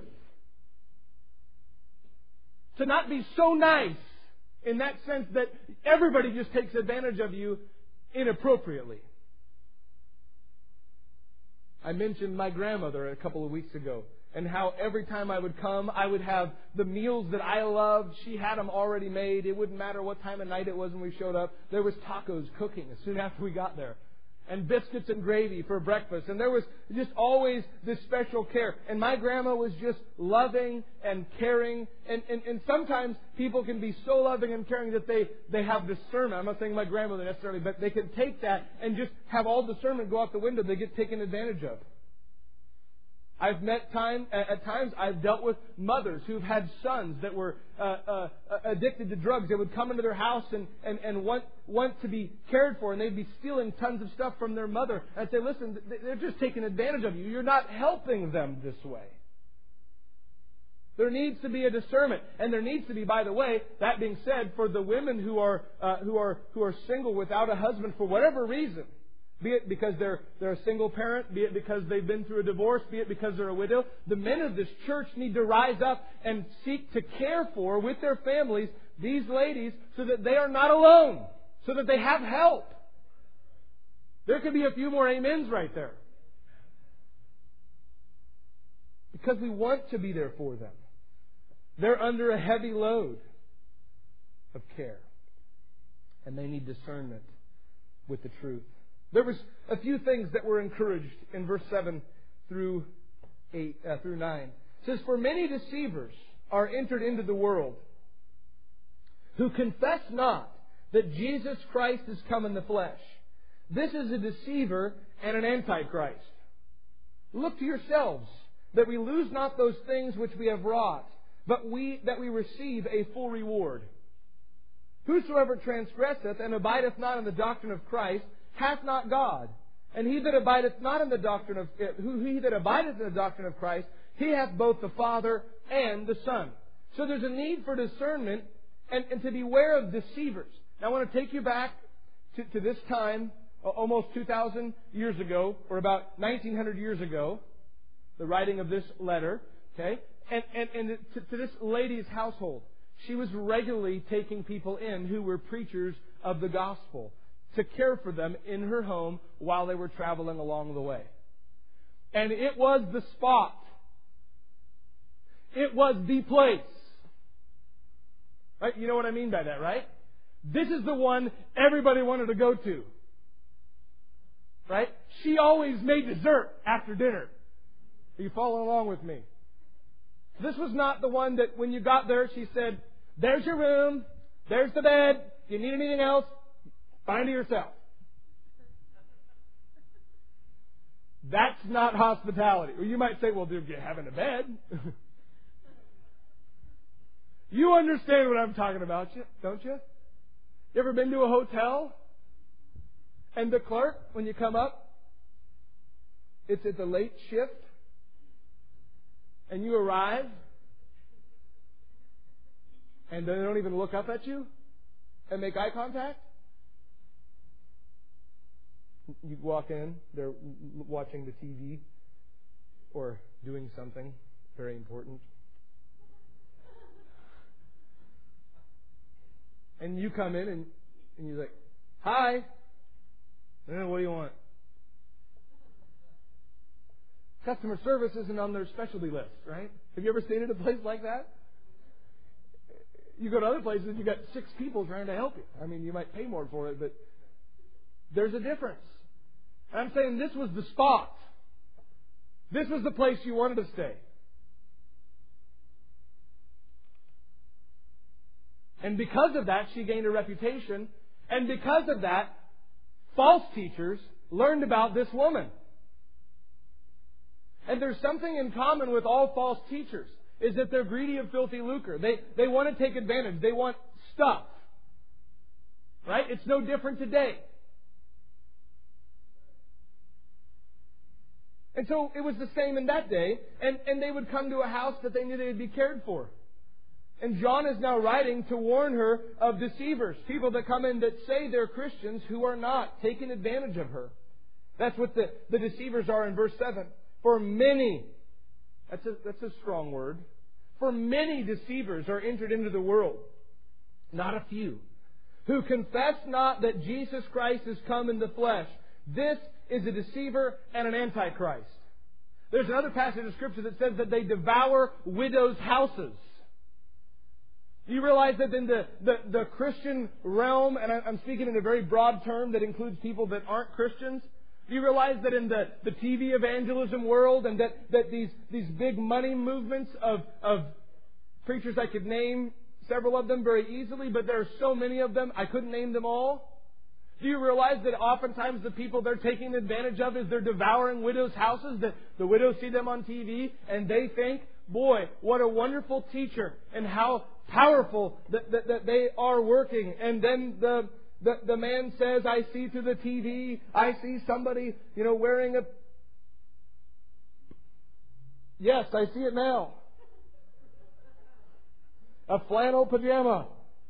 To not be so nice in that sense that everybody just takes advantage of you inappropriately. I mentioned my grandmother a couple of weeks ago, and how every time I would come, I would have the meals that I loved. She had them already made. It wouldn't matter what time of night it was when we showed up. There was tacos cooking as soon after we got there. And biscuits and gravy for breakfast. And there was just always this special care. And my grandma was just loving and caring. And sometimes people can be so loving and caring that they have discernment. I'm not saying my grandmother necessarily, but they can take that and just have all discernment go out the window. They get taken advantage of. At times I've dealt with mothers who've had sons that were addicted to drugs. They would come into their house and want to be cared for, and they'd be stealing tons of stuff from their mother. I'd say, listen, they're just taking advantage of you. You're not helping them this way. There needs to be a discernment, and there needs to be, by the way, that being said, for the women who are single without a husband for whatever reason, be it because they're a single parent, be it because they've been through a divorce, be it because they're a widow, the men of this church need to rise up and seek to care for, with their families, these ladies so that they are not alone, so that they have help. There could be a few more amens right there. Because we want to be there for them. They're under a heavy load of care. And they need discernment with the truth. There was a few things that were encouraged in verse 7 through 9. It says, "For many deceivers are entered into the world, who confess not that Jesus Christ is come in the flesh. This is a deceiver and an antichrist. Look to yourselves, that we lose not those things which we have wrought, but that we receive a full reward. Whosoever transgresseth and abideth not in the doctrine of Christ hath not God. And he that abideth in the doctrine of Christ, he hath both the Father and the Son." So there's a need for discernment and to beware of deceivers. Now I want to take you back to this time, almost 2,000 years ago, or about 1,900 years ago, the writing of this letter, okay? And to this lady's household. She was regularly taking people in who were preachers of the gospel to care for them in her home while they were traveling along the way. And it was the spot. It was the place. Right? You know what I mean by that, right? This is the one everybody wanted to go to. Right? She always made dessert after dinner. Are you following along with me? This was not the one that when you got there, she said, "There's your room. There's the bed. If you need anything else, find it yourself." That's not hospitality. Well, you might say, "Well, dude, you're having a bed." You understand what I'm talking about, don't you? You ever been to a hotel? And the clerk, when you come up, it's at the late shift, and you arrive, and they don't even look up at you and make eye contact? You walk in, they're watching the TV or doing something very important. And you come in and you're like, "Hi. What do you want?" Customer service isn't on their specialty list, right? Have you ever stayed at a place like that? You go to other places and you got 6 people trying to help you. I mean, you might pay more for it, but there's a difference. And I'm saying this was the spot. This was the place you wanted to stay. And because of that, she gained a reputation. And because of that, false teachers learned about this woman. And there's something in common with all false teachers, is that they're greedy of filthy lucre. They want to take advantage. They want stuff. Right? It's no different today. And so it was the same in that day. And they would come to a house that they knew they would be cared for. And John is now writing to warn her of deceivers. People that come in that say they're Christians who are not, taking advantage of her. That's what the deceivers are in verse 7. For many, that's a strong word. For many deceivers are entered into the world, not a few, who confess not that Jesus Christ is come in the flesh. This is a deceiver and an antichrist. There's another passage of Scripture that says that they devour widows' houses. Do you realize that in the Christian realm, and I'm speaking in a very broad term that includes people that aren't Christians, do you realize that in the TV evangelism world and that these big money movements of preachers, I could name several of them very easily, but there are so many of them, I couldn't name them all. Do you realize that oftentimes the people they're taking advantage of is they're devouring widows' houses, that the widows see them on TV and they think, boy, what a wonderful teacher and how powerful that they are working. And then the man says, I see through the TV, I see somebody, wearing a... Yes, I see it now. A flannel pajama.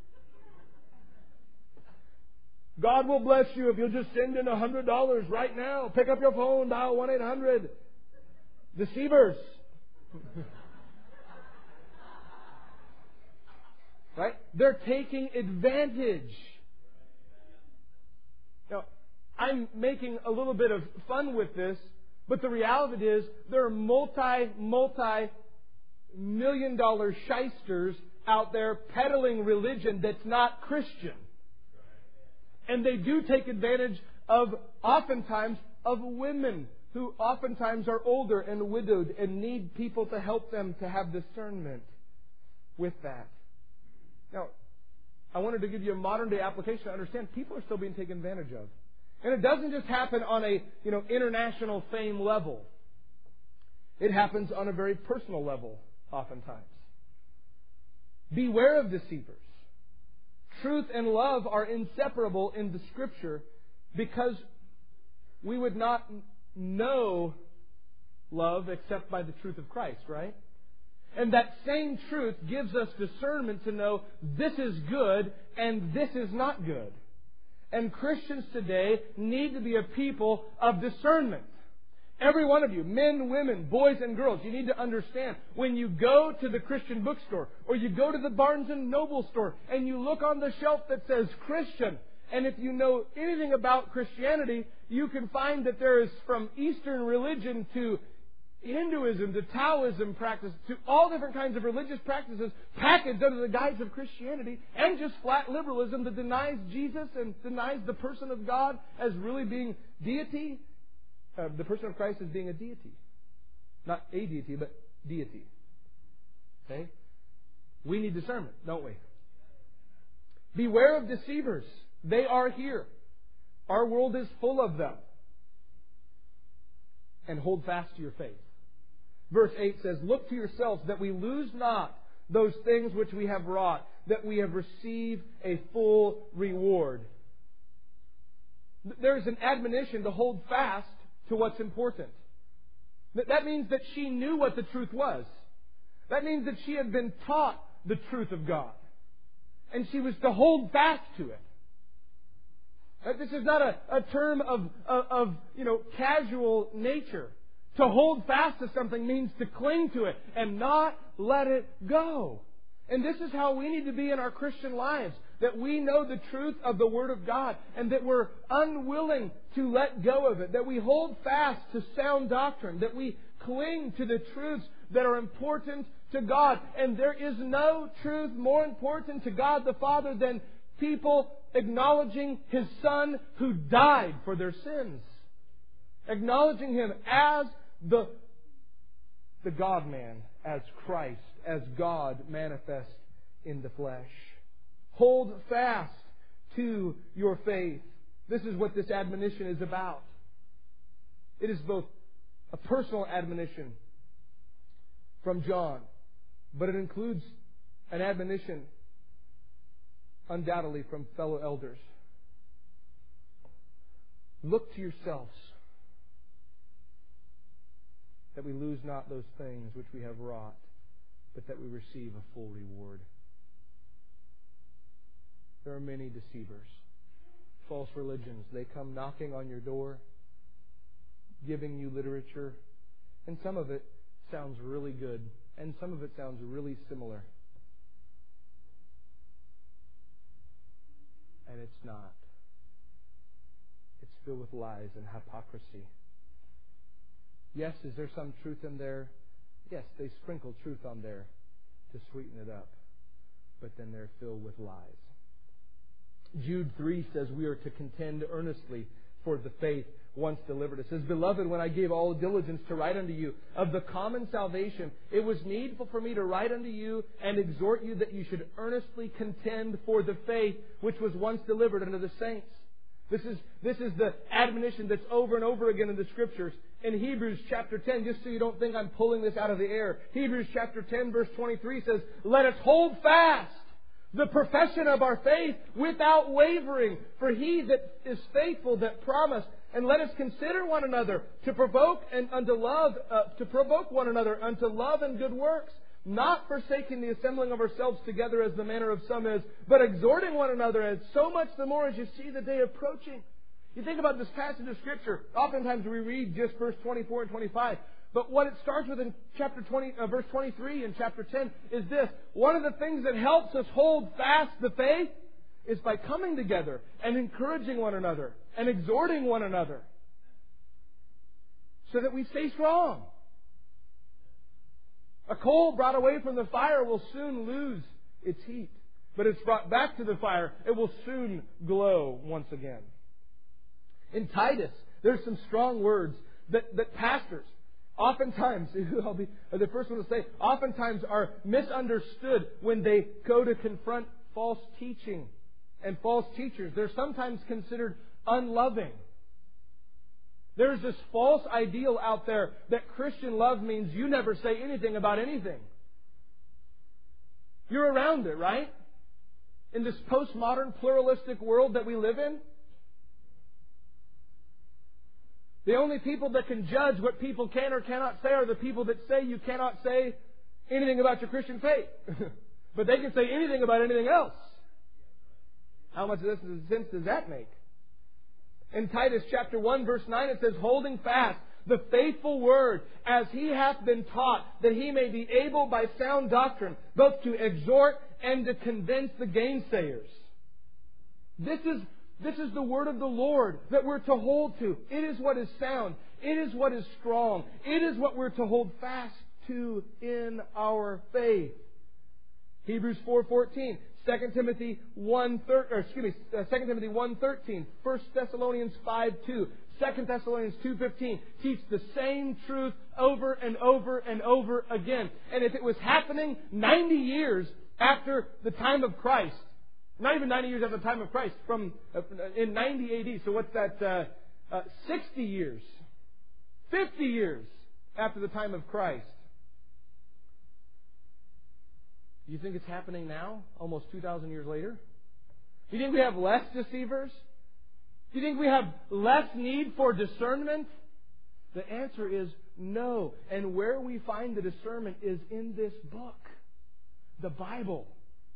God will bless you if you'll just send in $100 right now. Pick up your phone, dial 1-800. Deceivers. Right? They're taking advantage. Now, I'm making a little bit of fun with this, but the reality is there are multi-million-dollar shysters out there peddling religion that's not Christian. And they do take advantage of, oftentimes, of women who oftentimes are older and widowed and need people to help them to have discernment with that. Now, I wanted to give you a modern day application to understand people are still being taken advantage of. And it doesn't just happen on a, international fame level. It happens on a very personal level, oftentimes. Beware of deceivers. Truth and love are inseparable in the Scripture because we would not know love except by the truth of Christ, right? And that same truth gives us discernment to know this is good and this is not good. And Christians today need to be a people of discernment. Every one of you, men, women, boys and girls, you need to understand when you go to the Christian bookstore or you go to the Barnes & Noble store and you look on the shelf that says Christian, and if you know anything about Christianity, you can find that there is from Eastern religion to Hinduism to Taoism practice to all different kinds of religious practices packaged under the guise of Christianity and just flat liberalism that denies Jesus and denies the person of God as really being deity. The person of Christ as being a deity. Not a deity, but deity. Okay? We need discernment, don't we? Beware of deceivers. They are here. Our world is full of them. And hold fast to your faith. Verse 8 says, Look to yourselves that we lose not those things which we have wrought, that we have received a full reward. There's an admonition to hold fast to what's important. That means that she knew what the truth was. That means that she had been taught the truth of God. And she was to hold fast to it. This is not a term of casual nature. To hold fast to something means to cling to it and not let it go. And this is how we need to be in our Christian lives. That we know the truth of the Word of God and that we're unwilling to let go of it. That we hold fast to sound doctrine. That we cling to the truths that are important to God. And there is no truth more important to God the Father than people acknowledging His Son who died for their sins. Acknowledging Him as the God-man, as Christ, as God manifest in the flesh. Hold fast to your faith. This is what this admonition is about. It is both a personal admonition from John, but it includes an admonition undoubtedly from fellow elders. Look to yourselves that we lose not those things which we have wrought, but that we receive a full reward. There are many deceivers, false religions. They come knocking on your door, giving you literature, and some of it sounds really good, and some of it sounds really similar. And it's not. It's filled with lies and hypocrisy. Yes, is there some truth in there? Yes, they sprinkle truth on there to sweeten it up. But then they're filled with lies. Jude 3 says we are to contend earnestly for the faith once delivered. It says, Beloved, when I gave all diligence to write unto you of the common salvation, it was needful for me to write unto you and exhort you that you should earnestly contend for the faith which was once delivered unto the saints. This is the admonition that's over and over again in the Scriptures. In Hebrews chapter 10, just so you don't think I'm pulling this out of the air, Hebrews chapter 10 verse 23 says, "Let us hold fast the profession of our faith without wavering, for He that is faithful that promised. And let us consider one another to provoke one another unto love and good works, not forsaking the assembling of ourselves together as the manner of some is, but exhorting one another, and so much the more as you see the day approaching." You think about this passage of Scripture. Oftentimes we read just verse 24 and 25. But what it starts with in verse 23 in chapter 10 is this. One of the things that helps us hold fast the faith is by coming together and encouraging one another and exhorting one another so that we stay strong. A coal brought away from the fire will soon lose its heat. But it's brought back to the fire, it will soon glow once again. In Titus, there's some strong words that pastors, oftentimes, I'll be the first one to say, oftentimes are misunderstood when they go to confront false teaching and false teachers. They're sometimes considered unloving. There's this false ideal out there that Christian love means you never say anything about anything. You're around it, right? In this postmodern pluralistic world that we live in. The only people that can judge what people can or cannot say are the people that say you cannot say anything about your Christian faith. But they can say anything about anything else. How much sense does that make? In Titus chapter 1 verse 9 it says, "Holding fast the faithful word as he hath been taught, that he may be able by sound doctrine both to exhort and to convince the gainsayers." This is the word of the Lord that we're to hold to. It is what is sound. It is what is strong. It is what we're to hold fast to in our faith. Hebrews 4:14, 2 Timothy 1:13, 1 Thessalonians 5:2, 2 Thessalonians 2:15 teach the same truth over and over and over again. And if it was happening 90 years after the time of Christ, not even 90 years after the time of Christ, in 90 AD, so what's that? 60 years, 50 years after the time of Christ. Do you think it's happening now, almost 2,000 years later? Do you think we have less deceivers? Do you think we have less need for discernment? The answer is no. And where we find the discernment is in this book, the Bible.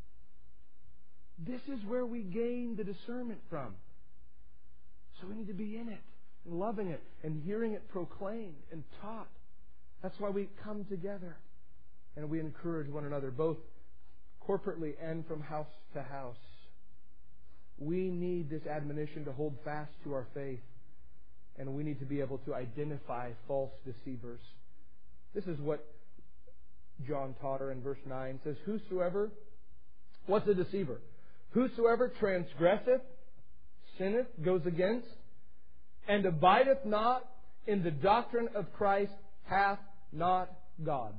This is where we gain the discernment from. So we need to be in it, and loving it, and hearing it proclaimed and taught. That's why we come together and we encourage one another, both corporately and from house to house. We need this admonition to hold fast to our faith, and we need to be able to identify false deceivers. This is what John taught her in verse 9. It says, "Whosoever," what's a deceiver? "Whosoever transgresseth, sinneth," goes against, "and abideth not in the doctrine of Christ, hath not God."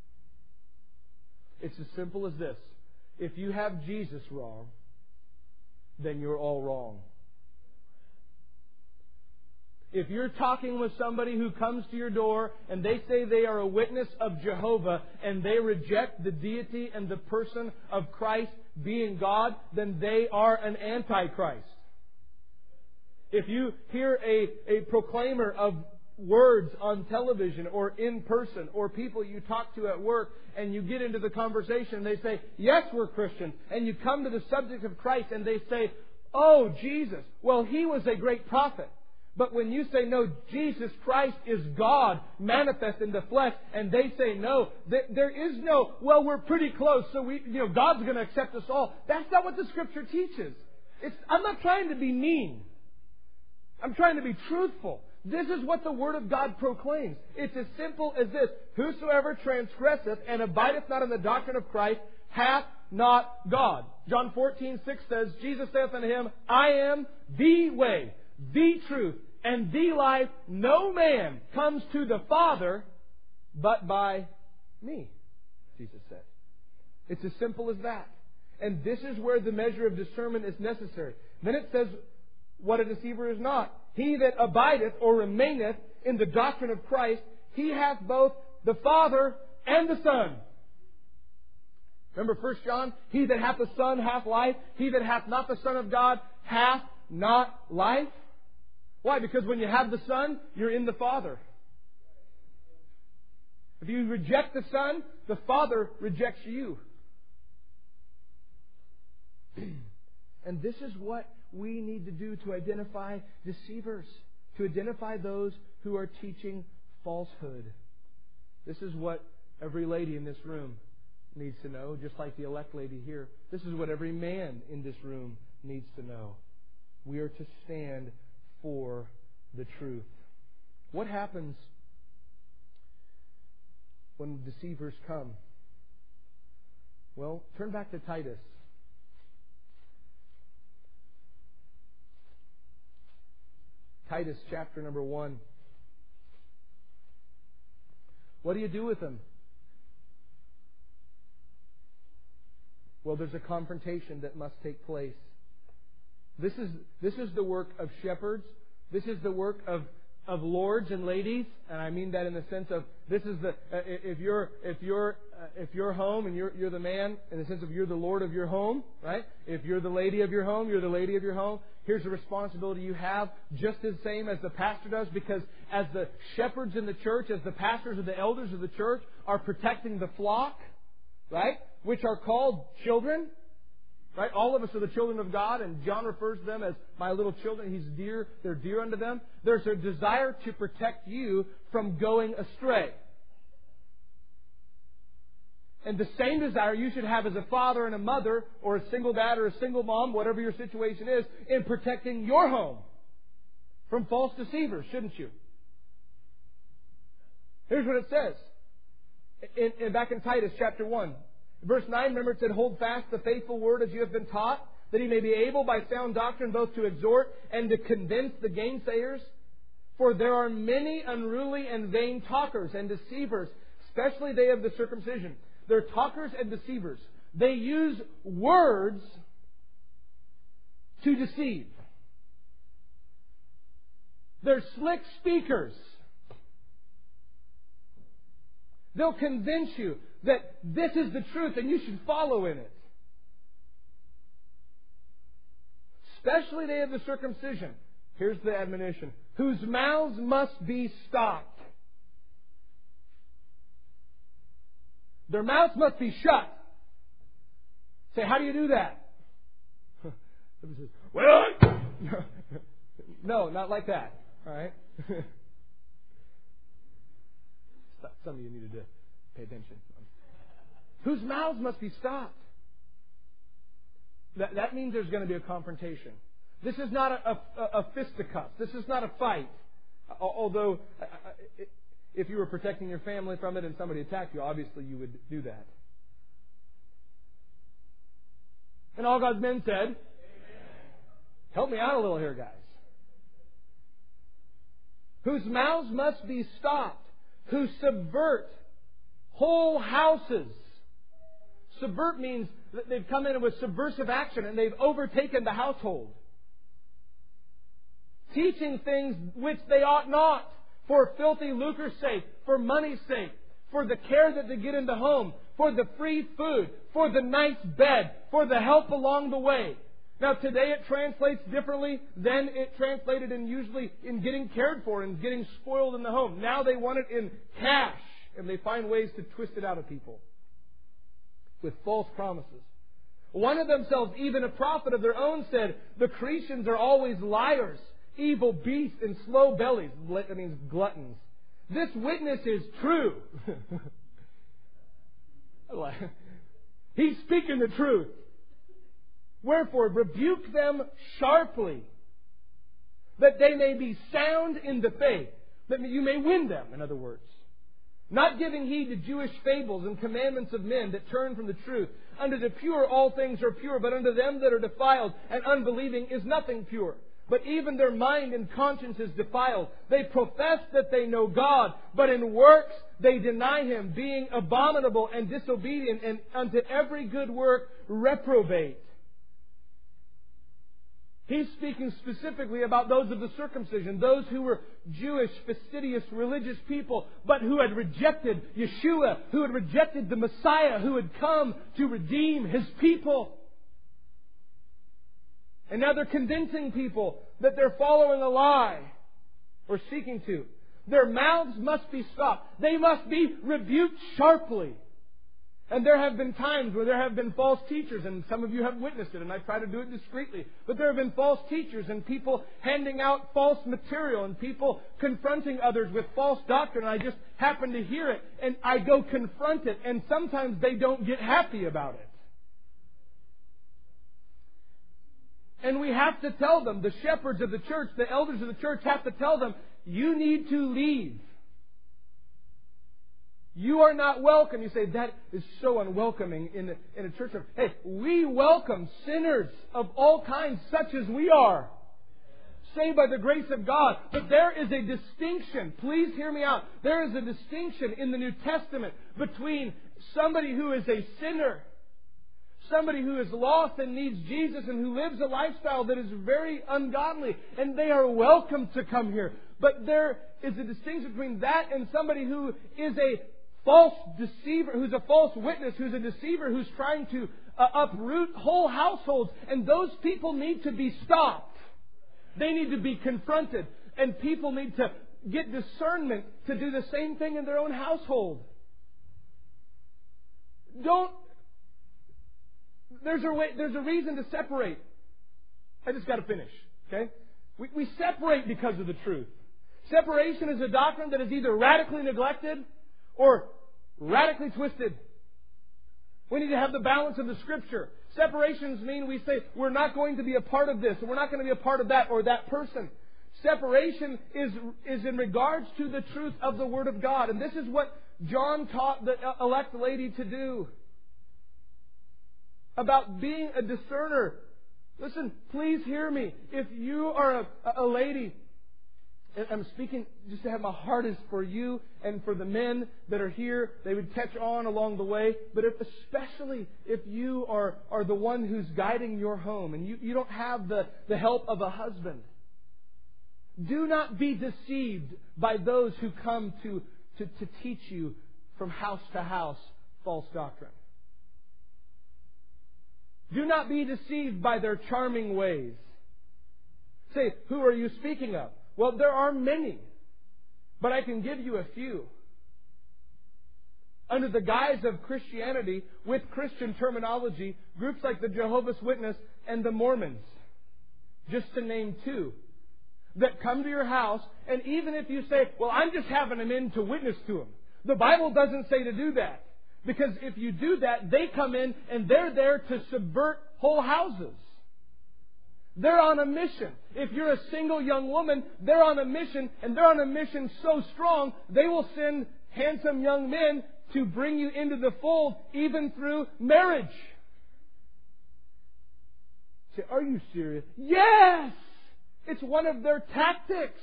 It's as simple as this. If you have Jesus wrong, then you're all wrong. If you're talking with somebody who comes to your door and they say they are a witness of Jehovah and they reject the deity and the person of Christ being God, then they are an antichrist. If you hear a proclaimer of words on television or in person or people you talk to at work and you get into the conversation and they say, "Yes, we're Christians," and you come to the subject of Christ and they say, "Oh, Jesus, well, He was a great prophet." But when you say, "No, Jesus Christ is God manifest in the flesh," and they say, "No, there is no, well, we're pretty close, so God's going to accept us all." That's not what the Scripture teaches. I'm not trying to be mean. I'm trying to be truthful. This is what the Word of God proclaims. It's as simple as this. "Whosoever transgresseth and abideth not in the doctrine of Christ hath not God." John 14:6 says, "Jesus saith unto him, I am the way, the truth, and the life. No man comes to the Father but by me," Jesus said. It's as simple as that. And this is where the measure of discernment is necessary. Then it says, what a deceiver is not. He that abideth or remaineth in the doctrine of Christ, he hath both the Father and the Son. Remember 1 John? He that hath the Son hath life. He that hath not the Son of God hath not life. Why? Because when you have the Son, you're in the Father. If you reject the Son, the Father rejects you. And this is what we need to do to identify deceivers, to identify those who are teaching falsehood. This is what every lady in this room needs to know, just like the elect lady here. This is what every man in this room needs to know. We are to stand for the truth. What happens when deceivers come? Well, turn back to Titus. Titus chapter number 1. What do you do with them? Well, there's a confrontation that must take place. This is the work of shepherds. This is the work of lords and ladies, and I mean that in the sense of this is the if you're home and you're the man, in the sense of you're the lord of your home, right? If you're the lady of your home, you're the lady of your home. Here's a responsibility you have, just as same as the pastor does, because as the shepherds in the church, as the pastors or the elders of the church are protecting the flock, right, which are called children. Right? All of us are the children of God, and John refers to them as my little children. He's dear. They're dear unto them. There's a desire to protect you from going astray. And the same desire you should have as a father and a mother, or a single dad or a single mom, whatever your situation is, in protecting your home from false deceivers, shouldn't you? Here's what it says. Back in Titus chapter 1. Verse 9, remember it said, hold fast the faithful word as you have been taught, that he may be able by sound doctrine both to exhort and to convince the gainsayers. For there are many unruly and vain talkers and deceivers, especially they of the circumcision. They're talkers and deceivers. They use words to deceive. They're slick speakers. They'll convince you that this is the truth and you should follow in it. Especially they of the circumcision. Here's the admonition. Whose mouths must be stopped. Their mouths must be shut. Say, how do you do that? Well, no, not like that. All right? Some of you needed to pay attention. Whose mouths must be stopped. That means there's going to be a confrontation. This is not a fisticuff. This is not a fight. Although, if you were protecting your family from it and somebody attacked you, obviously you would do that. And all God's men said, Amen. Help me out a little here, guys. Whose mouths must be stopped. Who subvert whole houses. Subvert means that they've come in with subversive action and they've overtaken the household. Teaching things which they ought not, for filthy lucre's sake, for money's sake, for the care that they get in the home, for the free food, for the nice bed, for the help along the way. Now today it translates differently than it translated usually in getting cared for and getting spoiled in the home. Now they want it in cash, and they find ways to twist it out of people with false promises. One of themselves, even a prophet of their own, said, the Cretians are always liars, evil beasts, and slow bellies. That means gluttons. This witness is true. He's speaking the truth. Wherefore, rebuke them sharply, that they may be sound in the faith, that you may win them, in other words. Not giving heed to Jewish fables and commandments of men that turn from the truth. Unto the pure all things are pure, but unto them that are defiled and unbelieving is nothing pure. But even their mind and conscience is defiled. They profess that they know God, but in works they deny Him, being abominable and disobedient, and unto every good work reprobate. He's speaking specifically about those of the circumcision, those who were Jewish, fastidious, religious people, but who had rejected Yeshua, who had rejected the Messiah, who had come to redeem His people. And now they're convincing people that they're following a lie, or seeking to. Their mouths must be stopped. They must be rebuked sharply. And there have been times where there have been false teachers, and some of you have witnessed it, and I try to do it discreetly. But there have been false teachers and people handing out false material and people confronting others with false doctrine. And I just happen to hear it, and I go confront it, and sometimes they don't get happy about it. And we have to tell them, the shepherds of the church, the elders of the church have to tell them, you need to leave. You are not welcome. You say, that is so unwelcoming in a church. Hey, we welcome sinners of all kinds, such as we are, saved by the grace of God. But there is a distinction. Please hear me out. There is a distinction in the New Testament between somebody who is a sinner, somebody who is lost and needs Jesus and who lives a lifestyle that is very ungodly, and they are welcome to come here. But there is a distinction between that and somebody who is a false deceiver, who's a false witness, who's a deceiver, who's trying to uproot whole households. And those people need to be stopped. They need to be confronted. And people need to get discernment to do the same thing in their own household. There's a reason to separate. I just got to finish. Okay? We separate because of the truth. Separation is a doctrine that is either radically neglected or radically twisted. We need to have the balance of the Scripture. Separations mean we say we're not going to be a part of this, or we're not going to be a part of that or that person. Separation is in regards to the truth of the Word of God. And this is what John taught the elect lady to do. About being a discerner. Listen, please hear me. If you are a lady, and I'm speaking just to have my heart is for you and for the men that are here. They would catch on along the way. But especially if you are the one who's guiding your home and you don't have the help of a husband. Do not be deceived by those who come to teach you from house to house false doctrine. Do not be deceived by their charming ways. Say, who are you speaking of? Well, there are many, but I can give you a few. Under the guise of Christianity, with Christian terminology, groups like the Jehovah's Witness and the Mormons, just to name two, that come to your house, and even if you say, well, I'm just having them in to witness to them, the Bible doesn't say to do that. Because if you do that, they come in and they're there to subvert whole houses. They're on a mission. If you're a single young woman, they're on a mission, and they're on a mission so strong, they will send handsome young men to bring you into the fold, even through marriage. Say, are you serious? Yes! It's one of their tactics.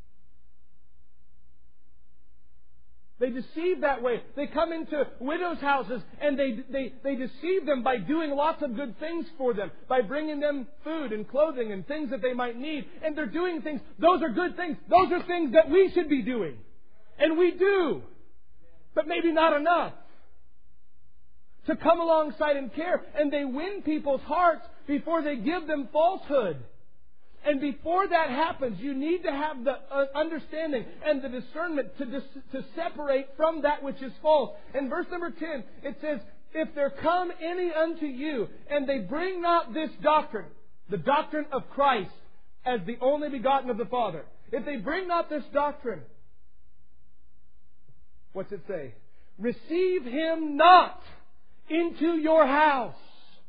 They deceive that way. They come into widows' houses and they deceive them by doing lots of good things for them, by bringing them food and clothing and things that they might need. And they're doing things. Those are good things. Those are things that we should be doing. And we do. But maybe not enough. To come alongside and care. And they win people's hearts before they give them falsehood. And before that happens, you need to have the understanding and the discernment to separate from that which is false. In verse number 10, it says, if there come any unto you, and they bring not this doctrine, the doctrine of Christ, as the only begotten of the Father. If they bring not this doctrine, what's it say? Receive him not into your house,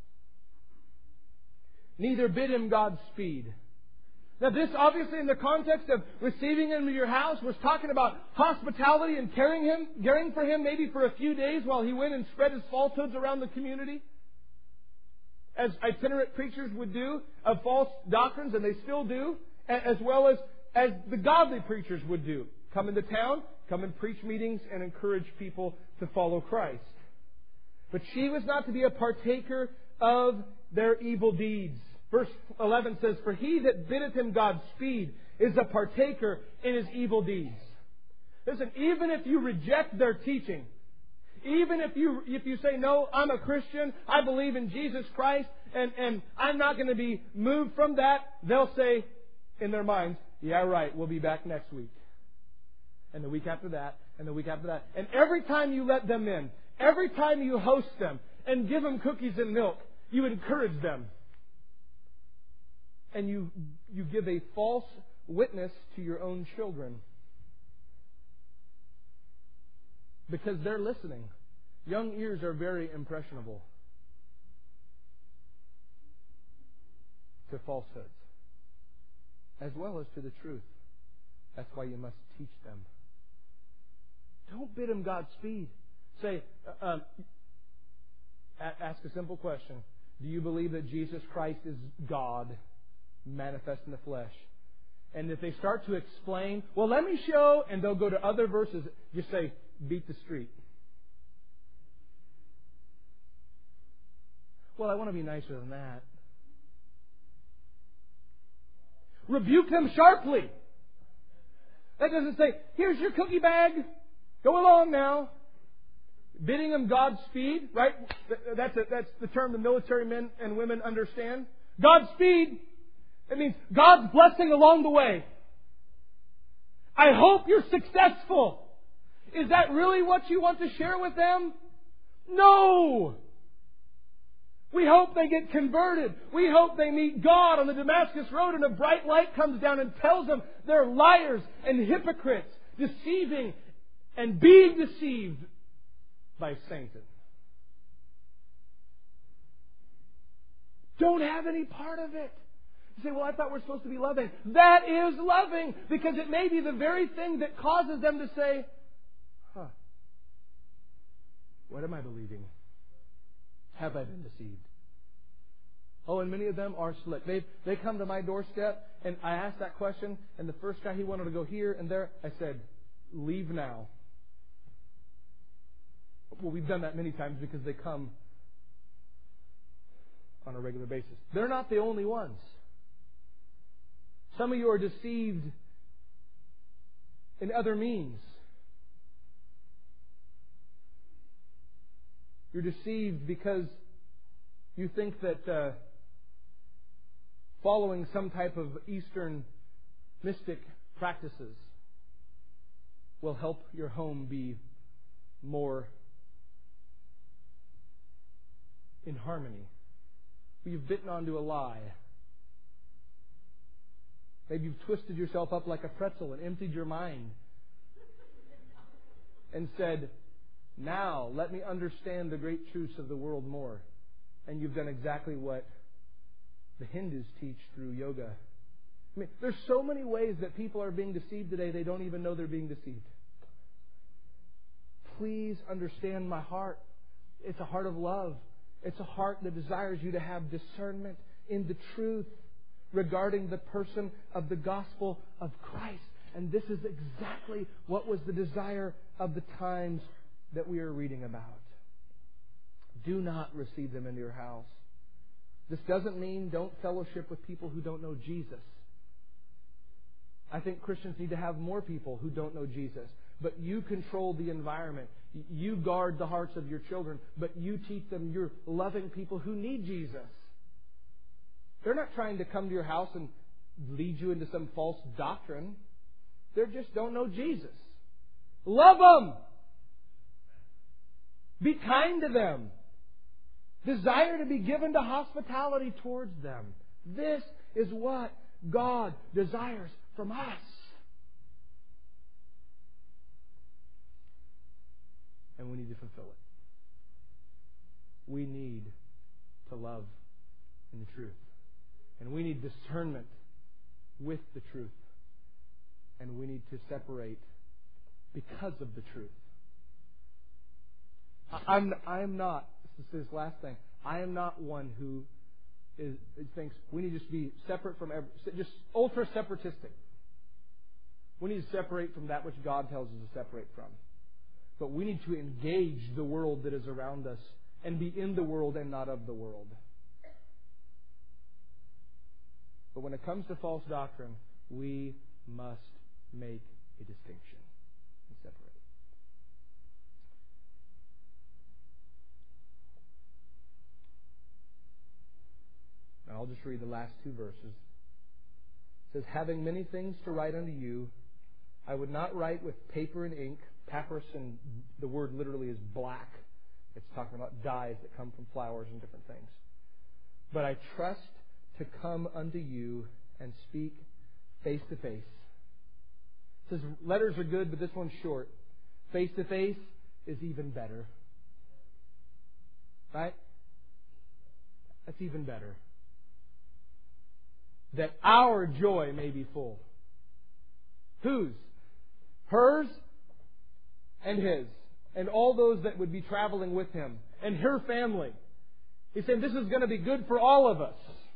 neither bid him Godspeed. Now this, obviously, in the context of receiving him into your house, was talking about hospitality and caring for him maybe for a few days while he went and spread his falsehoods around the community. As itinerant preachers would do of false doctrines, and they still do, as well as the godly preachers would do. Come into town, come and preach meetings and encourage people to follow Christ. But she was not to be a partaker of their evil deeds. Verse 11 says, "For he that biddeth him Godspeed is a partaker in his evil deeds." Listen, even if you reject their teaching, even if you say, "No, I'm a Christian, I believe in Jesus Christ, and I'm not going to be moved from that," they'll say in their minds, "Yeah, right, we'll be back next week. And the week after that, and the week after that." And every time you let them in, every time you host them and give them cookies and milk, you encourage them. And you give a false witness to your own children. Because they're listening. Young ears are very impressionable to falsehoods, as well as to the truth. That's why you must teach them. Don't bid them Godspeed. Say, ask a simple question. Do you believe that Jesus Christ is God manifest in the flesh? And if they start to explain, "Well, let me show," and they'll go to other verses, just say, "Beat the street." "Well, I want to be nicer than that." Rebuke them sharply. That doesn't say, "Here's your cookie bag. Go along now." Bidding them Godspeed, right? That's the term the military men and women understand. Godspeed. It means God's blessing along the way. I hope you're successful. Is that really what you want to share with them? No! We hope they get converted. We hope they meet God on the Damascus Road and a bright light comes down and tells them they're liars and hypocrites, deceiving and being deceived by Satan. Don't have any part of it. You say, "Well, I thought we're supposed to be loving." That is loving, because it may be the very thing that causes them to say, "What am I believing? Have I been deceived?" Oh, and many of them are slick. They come to my doorstep, and I asked that question, and the first guy, he wanted to go here and there. I said, "Leave now." Well, we've done that many times because they come on a regular basis. They're not the only ones. Some of you are deceived in other means. You're deceived because you think that following some type of Eastern mystic practices will help your home be more in harmony. But you've bitten onto a lie. Maybe you've twisted yourself up like a pretzel and emptied your mind and said, "Now let me understand the great truths of the world more." And you've done exactly what the Hindus teach through yoga. I mean, there's so many ways that people are being deceived today, they don't even know they're being deceived. Please understand my heart. It's a heart of love. It's a heart that desires you to have discernment in the truth regarding the person of the gospel of Christ. And this is exactly what was the desire of the times that we are reading about. Do not receive them into your house. This doesn't mean don't fellowship with people who don't know Jesus. I think Christians need to have more people who don't know Jesus. But you control the environment. You guard the hearts of your children. But you teach them you're loving people who need Jesus. They're not trying to come to your house and lead you into some false doctrine. They just don't know Jesus. Love them. Be kind to them. Desire to be given to hospitality towards them. This is what God desires from us. And we need to fulfill it. We need to love in the truth. And we need discernment with the truth. And we need to separate because of the truth. I am not, this is this last thing, I am not one who thinks we need to just be separate from just ultra-separatistic. We need to separate from that which God tells us to separate from. But we need to engage the world that is around us and be in the world and not of the world. But when it comes to false doctrine, we must make a distinction and separate. And I'll just read the last two verses. It says, having many things to write unto you, I would not write with paper and ink. Papyrus, and the word literally is black. It's talking about dyes that come from flowers and different things. But I trust to come unto you and speak face to face. It says letters are good, but this one's short. Face to face is even better. Right? That's even better. That our joy may be full. Whose? Hers and his. And all those that would be traveling with him. And her family. He said, this is going to be good for all of us.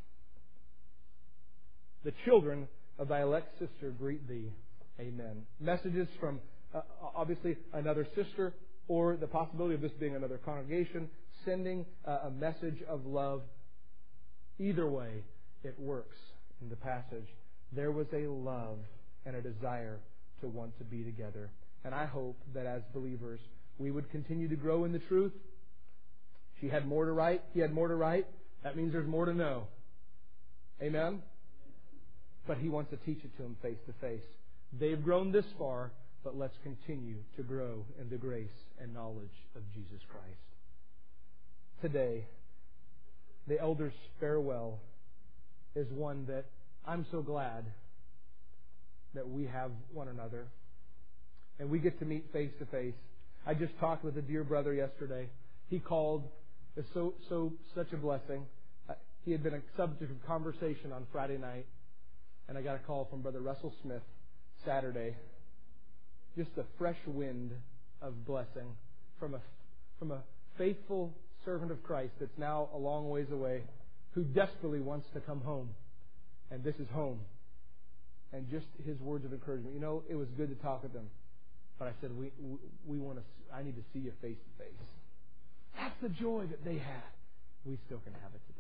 The children of thy elect sister greet thee. Amen. Messages from, obviously, another sister, or the possibility of this being another congregation, sending a message of love. Either way, it works in the passage. There was a love and a desire to want to be together. And I hope that as believers, we would continue to grow in the truth. She had more to write. He had more to write. That means there's more to know. Amen? But he wants to teach it to them face to face. They've grown this far, but let's continue to grow in the grace and knowledge of Jesus Christ. Today, the elders' farewell is one that I'm so glad that we have one another. And we get to meet face to face. I just talked with a dear brother yesterday. He called. It's such a blessing. He had been a subject of conversation on Friday night. And I got a call from Brother Russell Smith Saturday. Just a fresh wind of blessing from a faithful servant of Christ that's now a long ways away, who desperately wants to come home. And this is home. And just his words of encouragement. You know, it was good to talk with them. But I said, we want to. I need to see you face to face. That's the joy that they had. We still can have it today.